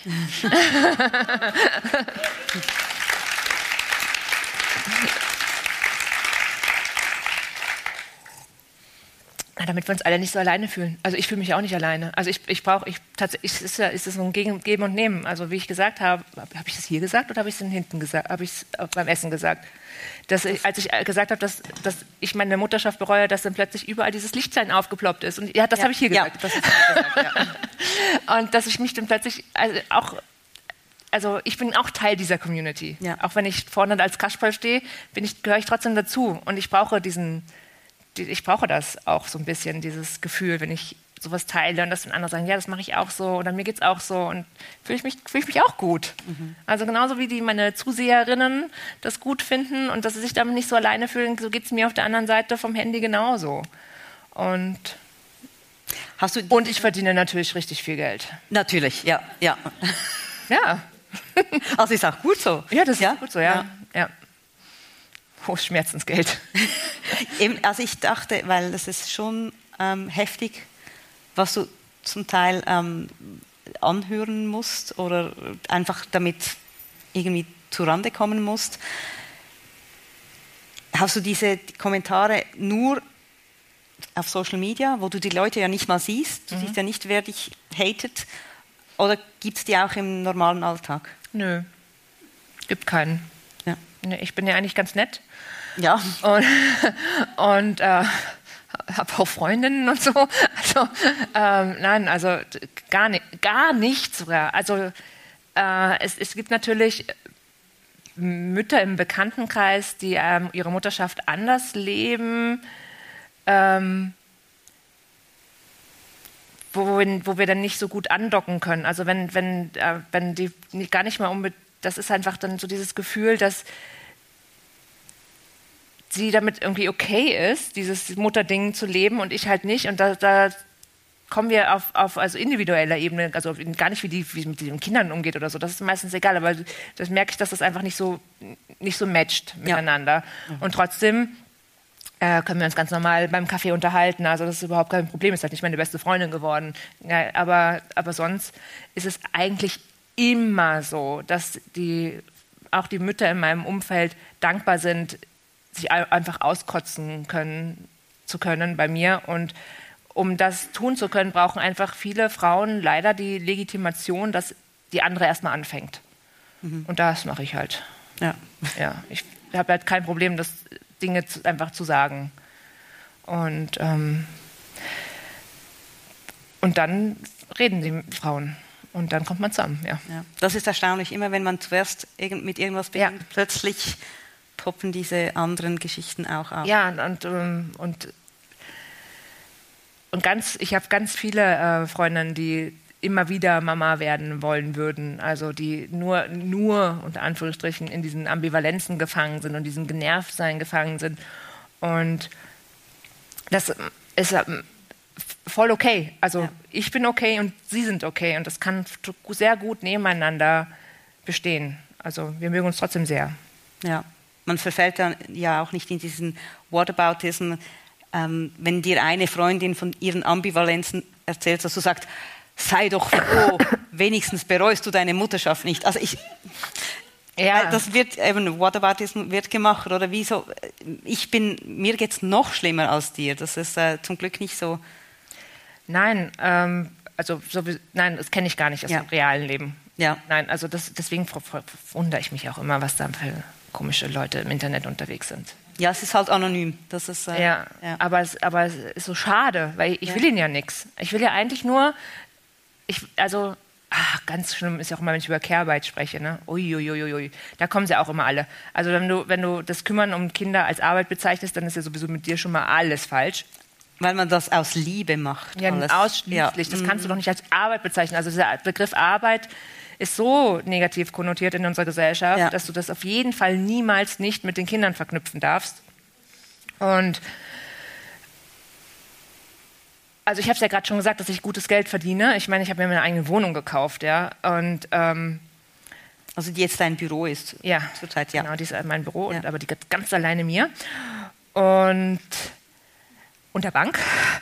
Damit wir uns alle nicht so alleine fühlen. Also ich fühle mich auch nicht alleine. Also tatsächlich ist es so ein Geben und Nehmen. Also wie ich gesagt habe, habe ich das hier gesagt oder habe ich es hinten gesagt? Habe ich es beim Essen gesagt? Als ich gesagt habe, dass ich meine Mutterschaft bereue, dass dann plötzlich überall dieses Lichtschein aufgeploppt ist. Und ja, das habe ich hier gesagt. Ja, das hast du gesagt, ja. Und dass ich mich dann plötzlich also ich bin auch Teil dieser Community. Ja. Auch wenn ich vorne als Kasperl stehe, gehöre ich trotzdem dazu. Und ich brauche das auch so ein bisschen, dieses Gefühl, wenn ich sowas teile und dass dann andere sagen, ja, das mache ich auch so oder mir geht's auch so und fühle ich mich auch gut. Also genauso wie meine Zuseherinnen das gut finden und dass sie sich damit nicht so alleine fühlen, so geht es mir auf der anderen Seite vom Handy genauso. Und ich verdiene natürlich richtig viel Geld. Natürlich, ja. Ja. Also ist auch gut so. Ja, das ist gut so, ja. Hohes Schmerzensgeld. Also ich dachte, weil das ist schon heftig, was du zum Teil anhören musst oder einfach damit irgendwie zurande kommen musst. Hast du diese Kommentare nur auf Social Media, wo du die Leute ja nicht mal siehst? Du siehst ja nicht, wer dich hatet. Oder gibt es die auch im normalen Alltag? Nö, gibt keinen. Ja. Nee, ich bin ja eigentlich ganz nett. Ja. Und habe auch Freundinnen und so. Also, nein, also gar nichts sogar. Also es gibt natürlich Mütter im Bekanntenkreis, die ihre Mutterschaft anders leben, wo wir dann nicht so gut andocken können. Also wenn die gar nicht mal unbedingt, das ist einfach dann so dieses Gefühl, dass sie damit irgendwie okay ist, dieses Mutterding zu leben und ich halt nicht. Und da kommen wir auf also individueller Ebene, also gar nicht, wie mit den Kindern umgeht oder so, das ist meistens egal, aber das merke ich, dass das einfach nicht so matcht miteinander. Ja. Und trotzdem können wir uns ganz normal beim Kaffee unterhalten, also das ist überhaupt kein Problem, ist halt nicht meine beste Freundin geworden. Ja, aber sonst ist es eigentlich immer so, dass auch die Mütter in meinem Umfeld dankbar sind, sich einfach auskotzen zu können bei mir. Und um das tun zu können, brauchen einfach viele Frauen leider die Legitimation, dass die andere erstmal anfängt. Und das mache ich halt. Ja, ich habe halt kein Problem, das Dinge einfach zu sagen. Und dann reden die Frauen. Und dann kommt man zusammen, ja. Das ist erstaunlich. Immer wenn man zuerst mit irgendwas beginnt, plötzlich poppen diese anderen Geschichten auch auf. Ja, ich habe ganz viele Freundinnen, die immer wieder Mama werden wollen würden, also die nur unter Anführungsstrichen in diesen Ambivalenzen gefangen sind und diesen Genervtsein gefangen sind. Und das ist voll okay. Also ich bin okay und sie sind okay und das kann sehr gut nebeneinander bestehen. Also wir mögen uns trotzdem sehr. Ja. Man verfällt dann ja auch nicht in diesen Whataboutism, wenn dir eine Freundin von ihren Ambivalenzen erzählt, dass du sagst, sei doch froh, wenigstens bereust du deine Mutterschaft nicht. Also das wird eben, Whataboutism wird gemacht, oder wieso? Mir geht's noch schlimmer als dir. Das ist zum Glück nicht so. Nein, nein, das kenne ich gar nicht aus dem realen Leben. Ja. Nein, also deswegen wundere ich mich auch immer, was da für komische Leute im Internet unterwegs sind. Ja, es ist halt anonym. Das ist, aber es ist so schade, weil ich will ihnen ja nichts. Ich will ja eigentlich nur, ganz schlimm ist ja auch immer, wenn ich über Care-Arbeit spreche, ne? Uiuiuiui, da kommen sie auch immer alle. Also wenn du das Kümmern um Kinder als Arbeit bezeichnest, dann ist ja sowieso mit dir schon mal alles falsch. Weil man das aus Liebe macht. Ja, alles. Ausschließlich. Das kannst du doch nicht als Arbeit bezeichnen. Also dieser Begriff Arbeit ist so negativ konnotiert in unserer Gesellschaft, dass du das auf jeden Fall niemals nicht mit den Kindern verknüpfen darfst. Und also ich habe es ja gerade schon gesagt, dass ich gutes Geld verdiene. Ich meine, ich habe mir meine eigene Wohnung gekauft, ja. Und also die jetzt dein Büro ist. Ja, zurzeit, ja. Genau, die ist mein Büro, aber die gehört ganz alleine mir. Und unter Bank.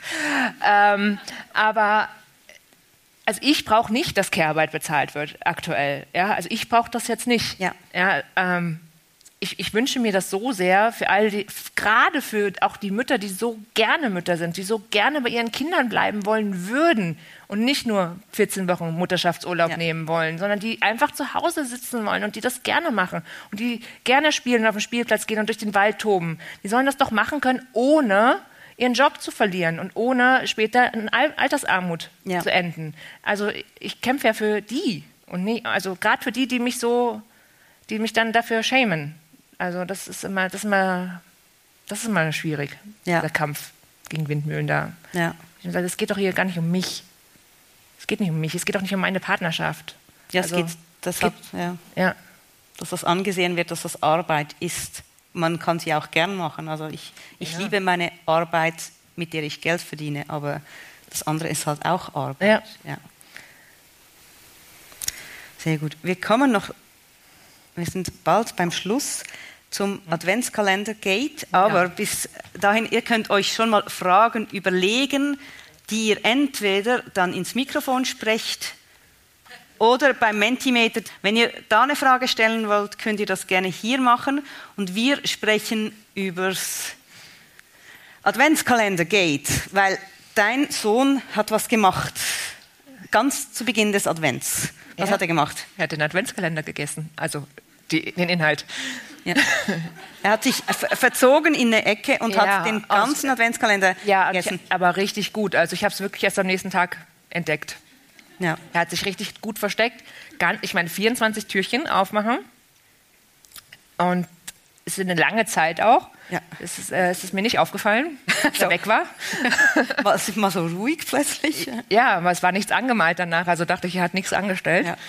Aber also ich brauche nicht, dass Care-Arbeit bezahlt wird aktuell. Ja? Also ich brauche das jetzt nicht. Ja. Ja, ich wünsche mir das so sehr für all die, gerade für auch die Mütter, die so gerne Mütter sind, die so gerne bei ihren Kindern bleiben wollen würden und nicht nur 14 Wochen Mutterschaftsurlaub nehmen wollen, sondern die einfach zu Hause sitzen wollen und die das gerne machen und die gerne spielen und auf den Spielplatz gehen und durch den Wald toben. Die sollen das doch machen können, ohne ihren Job zu verlieren und ohne später in Altersarmut zu enden. Also ich kämpfe ja für die und nie, also gerade für die mich dann dafür schämen. Also das ist immer schwierig, der Kampf gegen Windmühlen da. Ja. Ich sage, es geht doch hier gar nicht um mich. Es geht nicht um mich, es geht auch nicht um meine Partnerschaft. Ja, es geht deshalb, dass das angesehen wird, dass das Arbeit ist. Man kann sie auch gern machen. Also ich liebe meine Arbeit, mit der ich Geld verdiene, aber das andere ist halt auch Arbeit. Ja. Sehr gut. Wir sind bald beim Schluss zum Adventskalender-Gate, aber bis dahin, ihr könnt euch schon mal Fragen überlegen, die ihr entweder dann ins Mikrofon sprecht oder beim Mentimeter. Wenn ihr da eine Frage stellen wollt, könnt ihr das gerne hier machen. Und wir sprechen übers Adventskalender-Gate, weil dein Sohn hat was gemacht. Ganz zu Beginn des Advents. Was hat er gemacht? Er hat den Adventskalender gegessen, also den Inhalt. Ja. Er hat sich verzogen in eine Ecke und hat den ganzen Adventskalender gegessen. Aber richtig gut. Also ich habe es wirklich erst am nächsten Tag entdeckt. Ja. Er hat sich richtig gut versteckt. 24 Türchen aufmachen. Und es ist eine lange Zeit auch. Ja. Es ist mir nicht aufgefallen, dass er weg war. War es mal so ruhig plötzlich? Ja, aber es war nichts angemalt danach. Also dachte ich, er hat nichts angestellt. Ja.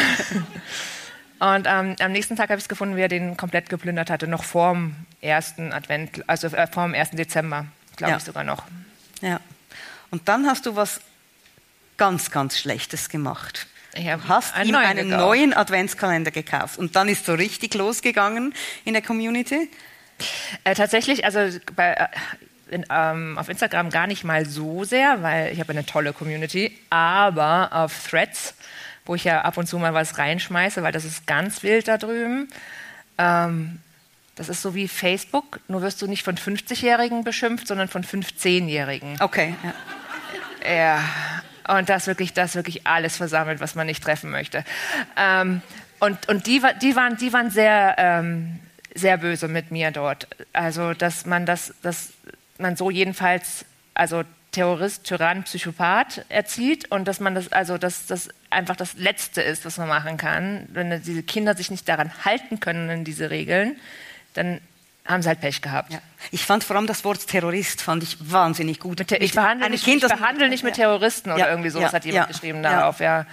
Und am nächsten Tag habe ich es gefunden, wie er den komplett geplündert hatte. Noch vorm 1. Advent, also vorm 1. Dezember, glaube ich sogar noch. Ja. Und dann hast du was ganz, ganz Schlechtes gemacht. Du hast ihm einen neuen Adventskalender gekauft. Und dann ist so richtig losgegangen in der Community? Tatsächlich, also auf Instagram gar nicht mal so sehr, weil ich habe eine tolle Community. Aber auf Threads, wo ich ja ab und zu mal was reinschmeiße, weil das ist ganz wild da drüben. Das ist so wie Facebook, nur wirst du nicht von 50-Jährigen beschimpft, sondern von 15-Jährigen. Okay. Ja. Und das wirklich alles versammelt, was man nicht treffen möchte. Und die waren sehr, sehr böse mit mir dort. Also, dass man so jedenfalls, also Terrorist, Tyrann, Psychopath erzieht und dass man das einfach das Letzte ist, was man machen kann. Wenn diese Kinder sich nicht daran halten können, an diese Regeln, dann haben sie halt Pech gehabt. Ja. Ich fand vor allem das Wort Terrorist fand ich wahnsinnig gut. Ich behandle nicht mit Terroristen oder irgendwie sowas, hat jemand geschrieben darauf. Ja.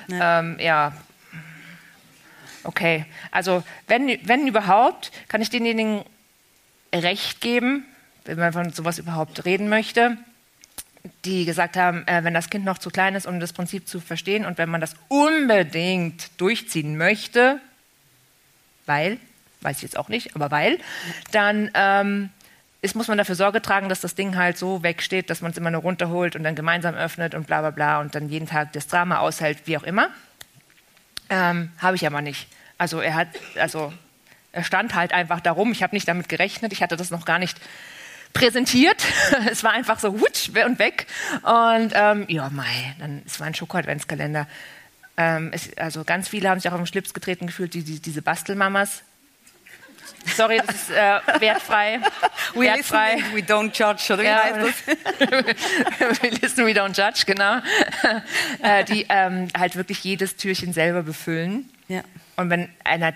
Okay, also wenn überhaupt, kann ich denjenigen Recht geben, wenn man von sowas überhaupt reden möchte, die gesagt haben, wenn das Kind noch zu klein ist, um das Prinzip zu verstehen und wenn man das unbedingt durchziehen möchte, weiß ich jetzt auch nicht, aber dann muss man dafür Sorge tragen, dass das Ding halt so wegsteht, dass man es immer nur runterholt und dann gemeinsam öffnet und bla bla bla und dann jeden Tag das Drama aushält, wie auch immer. Habe ich aber nicht. Also er stand halt einfach darum, ich habe nicht damit gerechnet, ich hatte das noch gar nicht präsentiert. Es war einfach so hutsch und weg. Und dann, es war ein Schoko-Adventskalender. Also ganz viele haben sich auch auf den Schlips getreten gefühlt, diese Bastelmamas. Sorry, das ist wertfrei. Wertfrei. We don't judge, oder wie heißt das? We listen, we don't judge, genau. Die halt wirklich jedes Türchen selber befüllen. Ja. Und wenn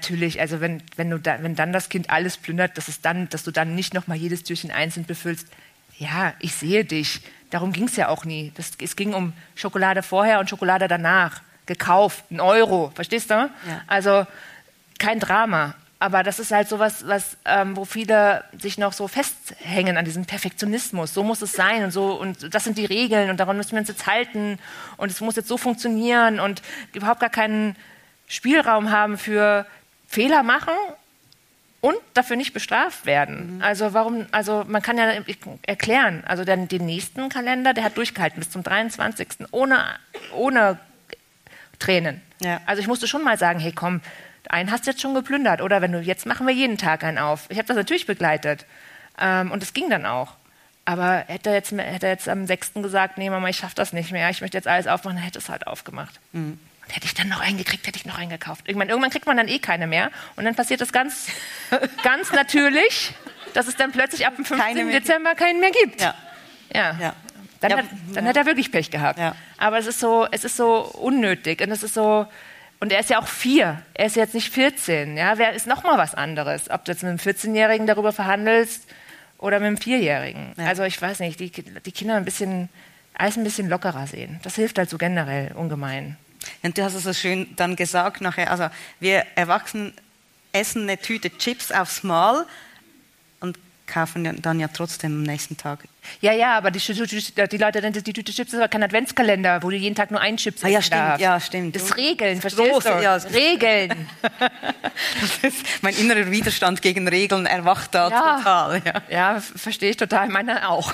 dann das Kind alles plündert, dass du dann nicht nochmal jedes Türchen einzeln befüllst. Ja, ich sehe dich. Darum ging es ja auch nie. Es ging um Schokolade vorher und Schokolade danach. Gekauft, 1 Euro, verstehst du? Ja. Also kein Drama. Aber das ist halt sowas, wo viele sich noch so festhängen an diesem Perfektionismus. So muss es sein und so, und das sind die Regeln und daran müssen wir uns jetzt halten und es muss jetzt so funktionieren und überhaupt gar keinen Spielraum haben für Fehler machen und dafür nicht bestraft werden. Mhm. Also man kann ja erklären, also den nächsten Kalender, der hat durchgehalten bis zum 23. ohne Tränen. Ja. Also ich musste schon mal sagen, hey komm, einen hast du jetzt schon geplündert oder jetzt machen wir jeden Tag einen auf. Ich habe das natürlich begleitet und es ging dann auch. Aber hätte er jetzt am 6. gesagt, nee Mama, ich schaffe das nicht mehr, ich möchte jetzt alles aufmachen, dann hätte es halt aufgemacht. Mhm. Und hätte ich dann noch einen gekriegt, hätte ich noch einen gekauft. Irgendwann kriegt man dann eh keine mehr und dann passiert das ganz, ganz natürlich, dass es dann plötzlich ab dem 15. Dezember keinen mehr gibt. Ja. Ja. Dann hat er wirklich Pech gehabt. Ja. Aber es ist so unnötig und es ist so. Und er ist ja auch 4, er ist jetzt nicht 14. Ja? Wer ist noch mal was anderes? Ob du jetzt mit einem 14-Jährigen darüber verhandelst oder mit einem 4-Jährigen. Ja. Also ich weiß nicht, die Kinder alles ein bisschen lockerer sehen. Das hilft halt so generell ungemein. Und du hast es so schön dann gesagt nachher, also wir Erwachsenen essen eine Tüte Chips aufs Mal und kaufen dann ja trotzdem am nächsten Tag. Ja, aber die Leute nennen die Tüte Chips, ist aber kein Adventskalender, wo du jeden Tag nur einen Chips essen darfst. Ja, stimmt. Das ist Regeln, verstehst du? Ja, Regeln. Das ist mein innerer Widerstand gegen Regeln erwacht da total. Ja, verstehe ich total, meine auch.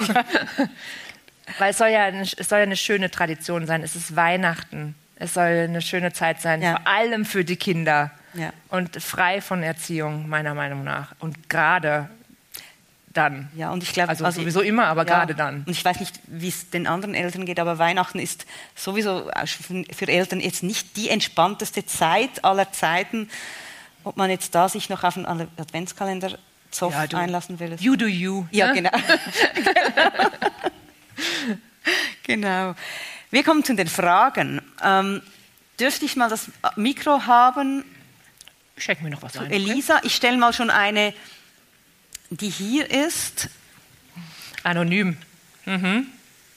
Weil es soll ja eine schöne Tradition sein. Es ist Weihnachten. Es soll eine schöne Zeit sein, vor allem für die Kinder. Ja. Und frei von Erziehung, meiner Meinung nach. Und gerade dann. Ja, und ich glaube, also sowieso immer, aber gerade dann. Und ich weiß nicht, wie es den anderen Eltern geht, aber Weihnachten ist sowieso für Eltern jetzt nicht die entspannteste Zeit aller Zeiten, ob man jetzt da sich noch auf einen Adventskalender einlassen will. You do you. Ja, genau. Genau. Wir kommen zu den Fragen. Dürfte ich mal das Mikro haben? Schenk mir noch was ein. Elisa, ich stelle mal schon eine, die hier ist. Anonym. Mhm.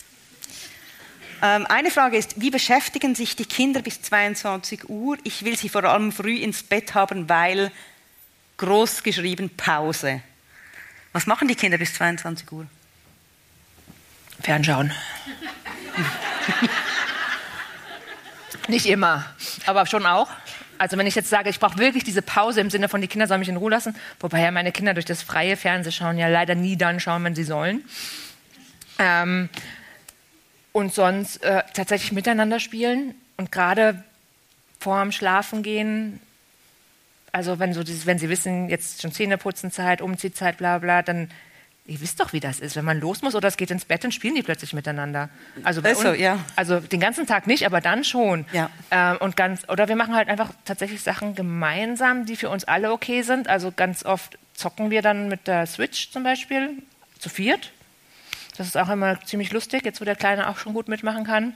Eine Frage ist, wie beschäftigen sich die Kinder bis 22 Uhr? Ich will sie vor allem früh ins Bett haben, weil groß geschrieben Pause. Was machen die Kinder bis 22 Uhr? Fernschauen. Nicht immer, aber schon auch. Also wenn ich jetzt sage, ich brauche wirklich diese Pause im Sinne von, die Kinder sollen mich in Ruhe lassen, wobei ja meine Kinder durch das freie Fernsehschauen ja leider nie dann schauen, wenn sie sollen. Und sonst tatsächlich miteinander spielen und gerade vorm Schlafengehen, also wenn sie wissen, jetzt schon Zähneputzenzeit, Umziehzeit, bla bla, dann, ihr wisst doch, wie das ist. Wenn man los muss oder es geht ins Bett, dann spielen die plötzlich miteinander. Also, also den ganzen Tag nicht, aber dann schon. Ja. Oder wir machen halt einfach tatsächlich Sachen gemeinsam, die für uns alle okay sind. Also ganz oft zocken wir dann mit der Switch zum Beispiel, zu 4. Das ist auch immer ziemlich lustig, jetzt wo der Kleine auch schon gut mitmachen kann.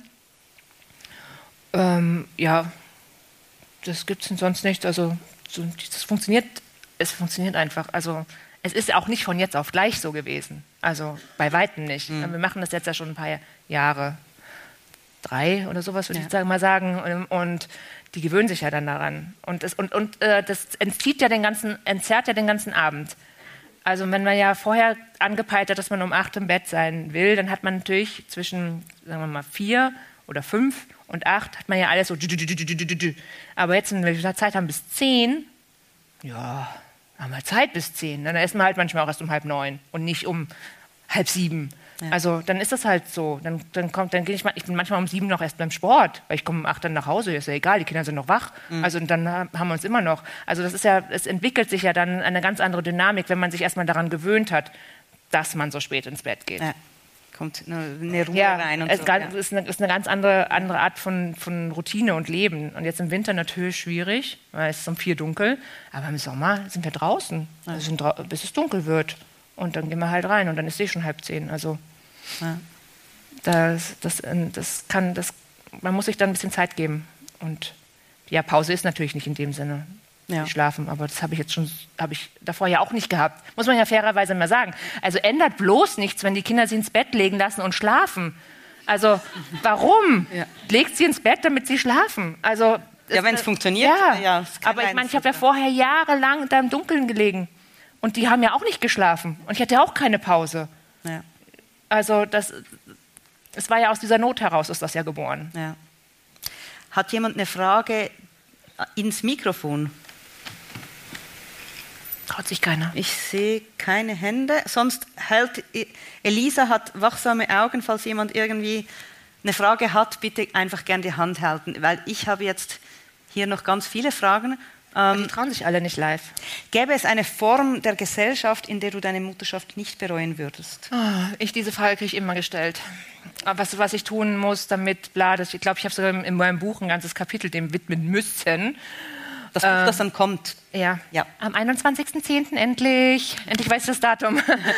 Das gibt es sonst nicht. Also es funktioniert einfach. Also es ist auch nicht von jetzt auf gleich so gewesen. Also bei Weitem nicht. Wir machen das jetzt ja schon ein paar Jahre. 3 oder sowas, würde ich mal sagen. Und die gewöhnen sich ja dann daran. Und das entzerrt ja den ganzen Abend. Also wenn man ja vorher angepeilt hat, dass man um 8 im Bett sein will, dann hat man natürlich zwischen, sagen wir mal, 4 oder 5 und 8 hat man ja alles so. Aber jetzt, wenn wir Zeit haben bis 10, ja, haben wir Zeit bis 10. Dann essen wir halt manchmal auch erst um 8:30 und nicht um 6:30. Ja. Also dann ist das halt so. Ich bin manchmal um 7 noch erst beim Sport, weil ich komme um 8 dann nach Hause, ist ja egal, die Kinder sind noch wach. Also und dann haben wir uns immer noch. Also es entwickelt sich ja dann eine ganz andere Dynamik, wenn man sich erstmal daran gewöhnt hat. dass man so spät ins Bett geht. Ja. Kommt eine Ruhe rein. Und es so, ist eine ganz andere Art von Routine und Leben. Und jetzt im Winter natürlich schwierig, weil es ist um 4 dunkel. Aber im Sommer sind wir draußen, bis es dunkel wird. Und dann gehen wir halt rein und dann ist schon 9:30. Also man muss sich dann ein bisschen Zeit geben. Und ja, Pause ist natürlich nicht in dem Sinne. Die schlafen, aber das habe ich davor ja auch nicht gehabt. Muss man ja fairerweise mal sagen. Also ändert bloß nichts, wenn die Kinder sie ins Bett legen lassen und schlafen. Also warum? Legt sie ins Bett, damit sie schlafen? Also wenn es funktioniert. Ja, aber ich meine, ich habe ja vorher jahrelang da im Dunkeln gelegen und die haben ja auch nicht geschlafen und ich hatte ja auch keine Pause. Ja. Also es war ja aus dieser Not heraus, ist das ja geboren. Ja. Hat jemand eine Frage ins Mikrofon? Traut sich keiner. Ich sehe keine Hände. Sonst hält Elisa hat wachsame Augen, falls jemand irgendwie eine Frage hat, bitte einfach gerne die Hand halten, weil ich habe jetzt hier noch ganz viele Fragen. Die trauen sich alle nicht live. Gäbe es eine Form der Gesellschaft, in der du deine Mutterschaft nicht bereuen würdest? Diese Frage kriege ich immer gestellt. Was ich tun muss, damit, ich glaube, ich habe sogar in meinem Buch ein ganzes Kapitel dem widmen müssen. Das Buch, das dann kommt. Ja. Am 21.10. endlich weiß ich das Datum.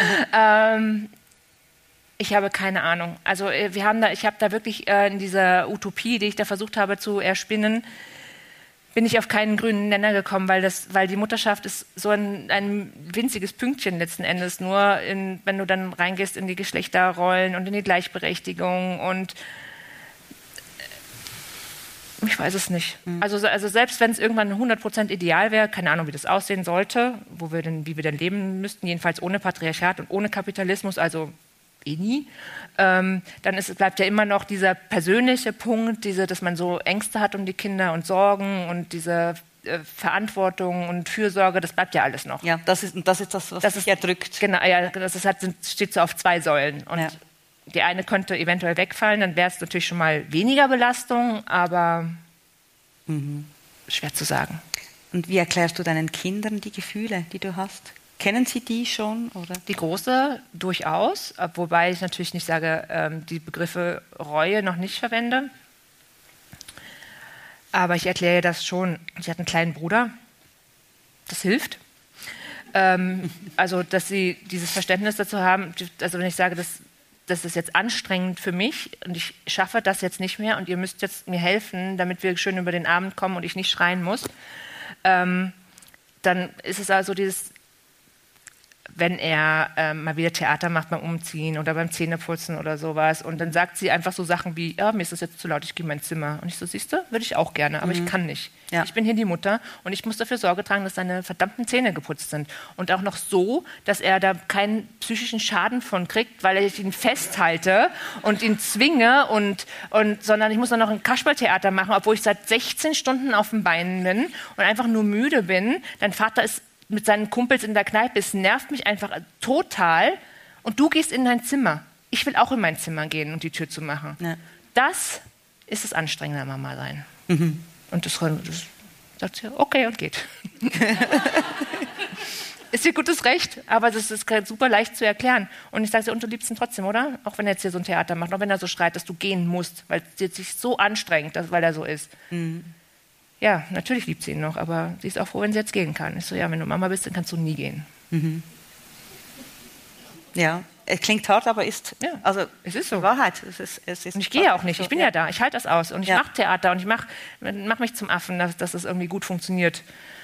Ich habe keine Ahnung. Also ich habe da wirklich in dieser Utopie, die ich da versucht habe zu erspinnen, bin ich auf keinen grünen Nenner gekommen, weil die Mutterschaft ist so ein winziges Pünktchen letzten Endes nur, wenn du dann reingehst in die Geschlechterrollen und in die Gleichberechtigung und ich weiß es nicht. Also selbst wenn es irgendwann 100% ideal wäre, keine Ahnung, wie das aussehen sollte, wie wir denn leben müssten, jedenfalls ohne Patriarchat und ohne Kapitalismus, also nie, dann bleibt ja immer noch dieser persönliche Punkt, dass man so Ängste hat um die Kinder und Sorgen und diese Verantwortung und Fürsorge, das bleibt ja alles noch. Ja, das ist das, was sich erdrückt. Genau, ja, steht so auf 2 Säulen. Und die eine könnte eventuell wegfallen, dann wäre es natürlich schon mal weniger Belastung, aber schwer zu sagen. Und wie erklärst du deinen Kindern die Gefühle, die du hast? Kennen sie die schon? Oder? Die Große durchaus, wobei ich natürlich nicht sage, die Begriffe Reue noch nicht verwende. Aber ich erkläre ihr das schon. Sie hat einen kleinen Bruder, das hilft. Also, dass sie dieses Verständnis dazu haben, also wenn ich sage, das ist jetzt anstrengend für mich und ich schaffe das jetzt nicht mehr und ihr müsst jetzt mir helfen, damit wir schön über den Abend kommen und ich nicht schreien muss, dann ist es also wenn er mal wieder Theater macht beim Umziehen oder beim Zähneputzen oder sowas und dann sagt sie einfach so Sachen wie, mir ist das jetzt zu laut, ich gehe in mein Zimmer. Und ich so, siehst du, würde ich auch gerne, aber ich kann nicht. Ja. Ich bin hier die Mutter und ich muss dafür Sorge tragen, dass seine verdammten Zähne geputzt sind. Und auch noch so, dass er da keinen psychischen Schaden von kriegt, weil ich ihn festhalte und ihn zwinge sondern ich muss dann noch ein Kasperltheater machen, obwohl ich seit 16 Stunden auf den Beinen bin und einfach nur müde bin. Dein Vater ist mit seinen Kumpels in der Kneipe, es nervt mich einfach total und du gehst in dein Zimmer. Ich will auch in mein Zimmer gehen und die Tür zu machen. Ja. Das ist das anstrengende Mama sein. Und das sagt sie, okay, und geht. Ist ihr gutes Recht, aber das ist super leicht zu erklären. Und ich sage, und du liebst ihn trotzdem, oder? Auch wenn er jetzt hier so ein Theater macht, auch wenn er so schreit, dass du gehen musst, weil es sich so anstrengt, weil er so ist. Ja, natürlich liebt sie ihn noch, aber sie ist auch froh, wenn sie jetzt gehen kann. Ich so, ja, wenn du Mama bist, dann kannst du nie gehen. Ja, es klingt hart, aber es ist so. Wahrheit. Es ist und ich gehe auch nicht, ich bin ja da, ich halte das aus. Und ich mache Theater und ich mach mich zum Affen, dass es irgendwie gut funktioniert.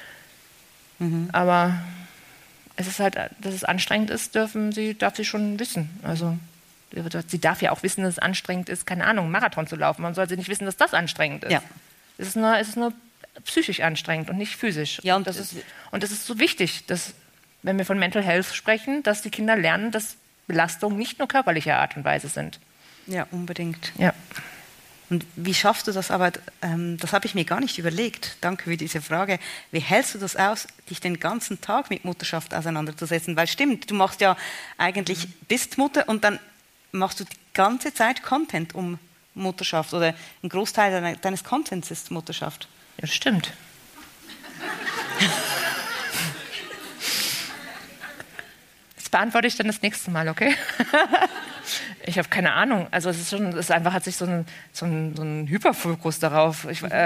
Aber es ist halt, dass es anstrengend ist, darf sie schon wissen. Also sie darf ja auch wissen, dass es anstrengend ist, keine Ahnung, einen Marathon zu laufen. Man soll sie nicht wissen, dass das anstrengend ist. Ja. Es ist nur psychisch anstrengend und nicht physisch. Ja, und das ist so wichtig, dass, wenn wir von Mental Health sprechen, dass die Kinder lernen, dass Belastungen nicht nur körperlicher Art und Weise sind. Ja, unbedingt. Ja. Und wie schaffst du das aber, das habe ich mir gar nicht überlegt, danke für diese Frage, wie hältst du das aus, dich den ganzen Tag mit Mutterschaft auseinanderzusetzen? Weil stimmt, du machst ja eigentlich, bist Mutter und dann machst du die ganze Zeit Content um Mutterschaft oder ein Großteil deines Contents ist Mutterschaft. Ja, das stimmt. beantworte ich dann das nächste Mal, okay? Ich habe keine Ahnung. Also es hat sich so ein Hyperfokus darauf.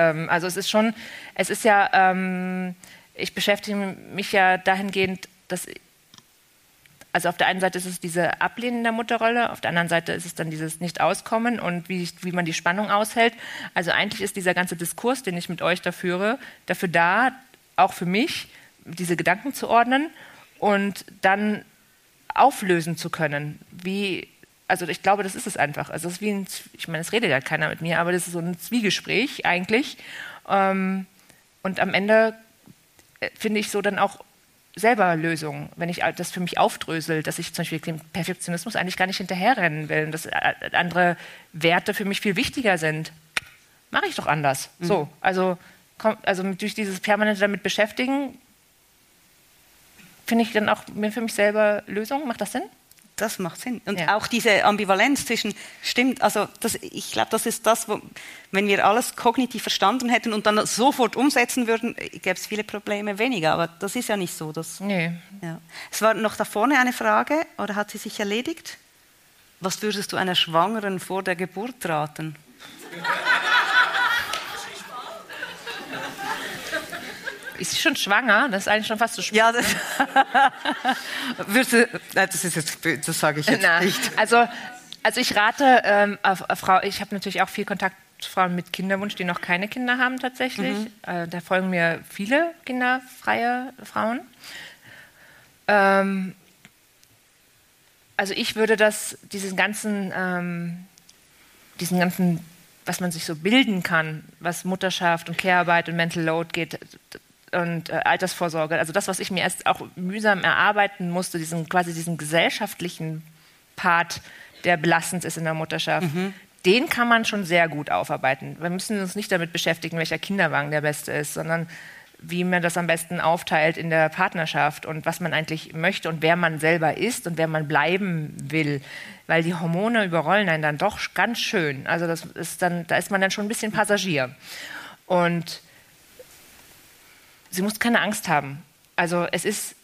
Ich beschäftige mich ja dahingehend, dass, also auf der einen Seite ist es diese Ablehnen der Mutterrolle, auf der anderen Seite ist es dann dieses Nicht-Auskommen und wie man die Spannung aushält. Also eigentlich ist dieser ganze Diskurs, den ich mit euch da führe, dafür da, auch für mich, diese Gedanken zu ordnen und dann auflösen zu können. Also ich glaube, das ist es einfach. Also es ist wie es redet ja keiner mit mir, aber das ist so ein Zwiegespräch eigentlich. Und am Ende finde ich so dann auch selber Lösungen, wenn ich das für mich aufdrösel, dass ich zum Beispiel dem Perfektionismus eigentlich gar nicht hinterherrennen will und dass andere Werte für mich viel wichtiger sind. Mache ich doch anders. So, also durch dieses permanente damit beschäftigen, finde ich dann auch für mich selber Lösungen. Macht das Sinn? Das macht Sinn. Und auch diese Ambivalenz zwischen, stimmt, also ich glaube, das ist das, wenn wir alles kognitiv verstanden hätten und dann sofort umsetzen würden, gäbe es viele Probleme weniger. Aber das ist ja nicht so. Nee. Ja. Es war noch da vorne eine Frage, oder hat sie sich erledigt? Was würdest du einer Schwangeren vor der Geburt raten? Ist sie schon schwanger? Das ist eigentlich schon fast so schwanger. Ja, das sage ich jetzt nicht. Also ich rate, ich habe natürlich auch viel Kontakt zu Frauen mit Kinderwunsch, die noch keine Kinder haben tatsächlich. Da folgen mir viele kinderfreie Frauen. Also ich würde diesen ganzen, was man sich so bilden kann, was Mutterschaft und Care-Arbeit und Mental Load geht, und Altersvorsorge, also das, was ich mir erst auch mühsam erarbeiten musste, diesen gesellschaftlichen Part, der belastend ist in der Mutterschaft, den kann man schon sehr gut aufarbeiten. Wir müssen uns nicht damit beschäftigen, welcher Kinderwagen der beste ist, sondern wie man das am besten aufteilt in der Partnerschaft und was man eigentlich möchte und wer man selber ist und wer man bleiben will. Weil die Hormone überrollen einen dann doch ganz schön. Also da ist man dann schon ein bisschen Passagier. Und sie muss keine Angst haben. Also es ist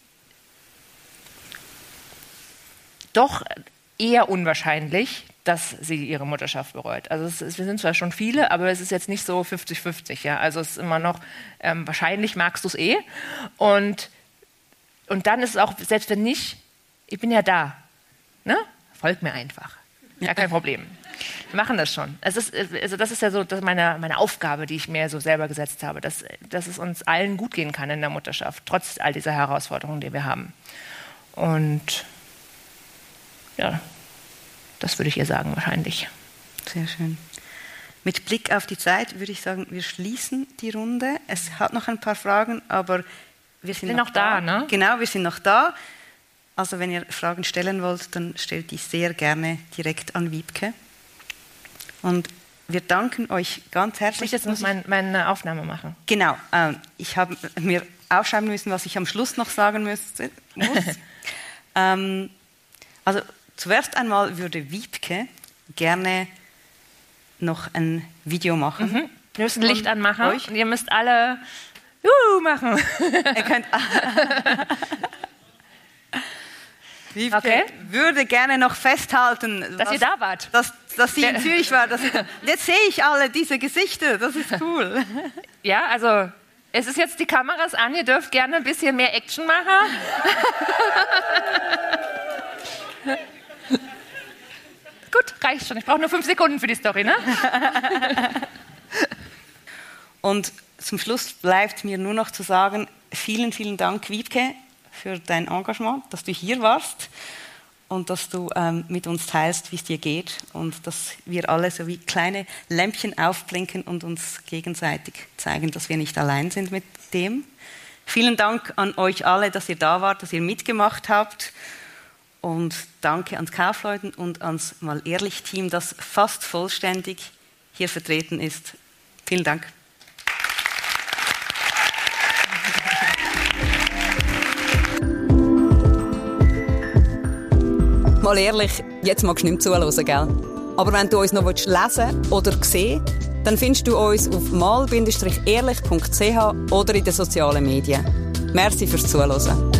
doch eher unwahrscheinlich, dass sie ihre Mutterschaft bereut. Also wir sind zwar schon viele, aber es ist jetzt nicht so 50-50. Ja? Also es ist immer noch, wahrscheinlich magst du es eh. Und dann ist es auch, selbst wenn nicht, ich bin ja da. Ne? Folg mir einfach. Ja, kein Problem. Wir machen das schon. Das ist ja so meine Aufgabe, die ich mir so selber gesetzt habe, dass es uns allen gut gehen kann in der Mutterschaft, trotz all dieser Herausforderungen, die wir haben. Und ja, das würde ich ihr sagen wahrscheinlich. Sehr schön. Mit Blick auf die Zeit würde ich sagen, wir schließen die Runde. Es hat noch ein paar Fragen, aber wir sind noch da. Ne? Genau, wir sind noch da. Also wenn ihr Fragen stellen wollt, dann stellt die sehr gerne direkt an Wiebke. Und wir danken euch ganz herzlich. Ich muss jetzt meine Aufnahme machen. Genau. Ich habe mir aufschreiben müssen, was ich am Schluss noch sagen muss. Also zuerst einmal würde Wiebke gerne noch ein Video machen. Wir müssen Licht anmachen und ihr müsst alle machen. Ihr könnt Wiebke würde gerne noch festhalten, dass ihr da wart. Dass sie in Zürich war. Jetzt sehe ich alle diese Gesichter, das ist cool. Ja, also es ist jetzt die Kameras an, ihr dürft gerne ein bisschen mehr Action machen. Gut, reicht schon. Ich brauche nur 5 Sekunden für die Story, ne? Und zum Schluss bleibt mir nur noch zu sagen, vielen, vielen Dank, Wiebke, für dein Engagement, dass du hier warst und dass du mit uns teilst, wie es dir geht und dass wir alle so wie kleine Lämpchen aufblinken und uns gegenseitig zeigen, dass wir nicht allein sind mit dem. Vielen Dank an euch alle, dass ihr da wart, dass ihr mitgemacht habt und danke ans Kaufleuten und ans Mal Ehrlich Team, das fast vollständig hier vertreten ist. Vielen Dank. Mal ehrlich, jetzt magst du nicht mehr zuhören, gell? Aber wenn du uns noch lesen oder sehen willst, dann findest du uns auf mal-ehrlich.ch oder in den sozialen Medien. Merci fürs Zuhören.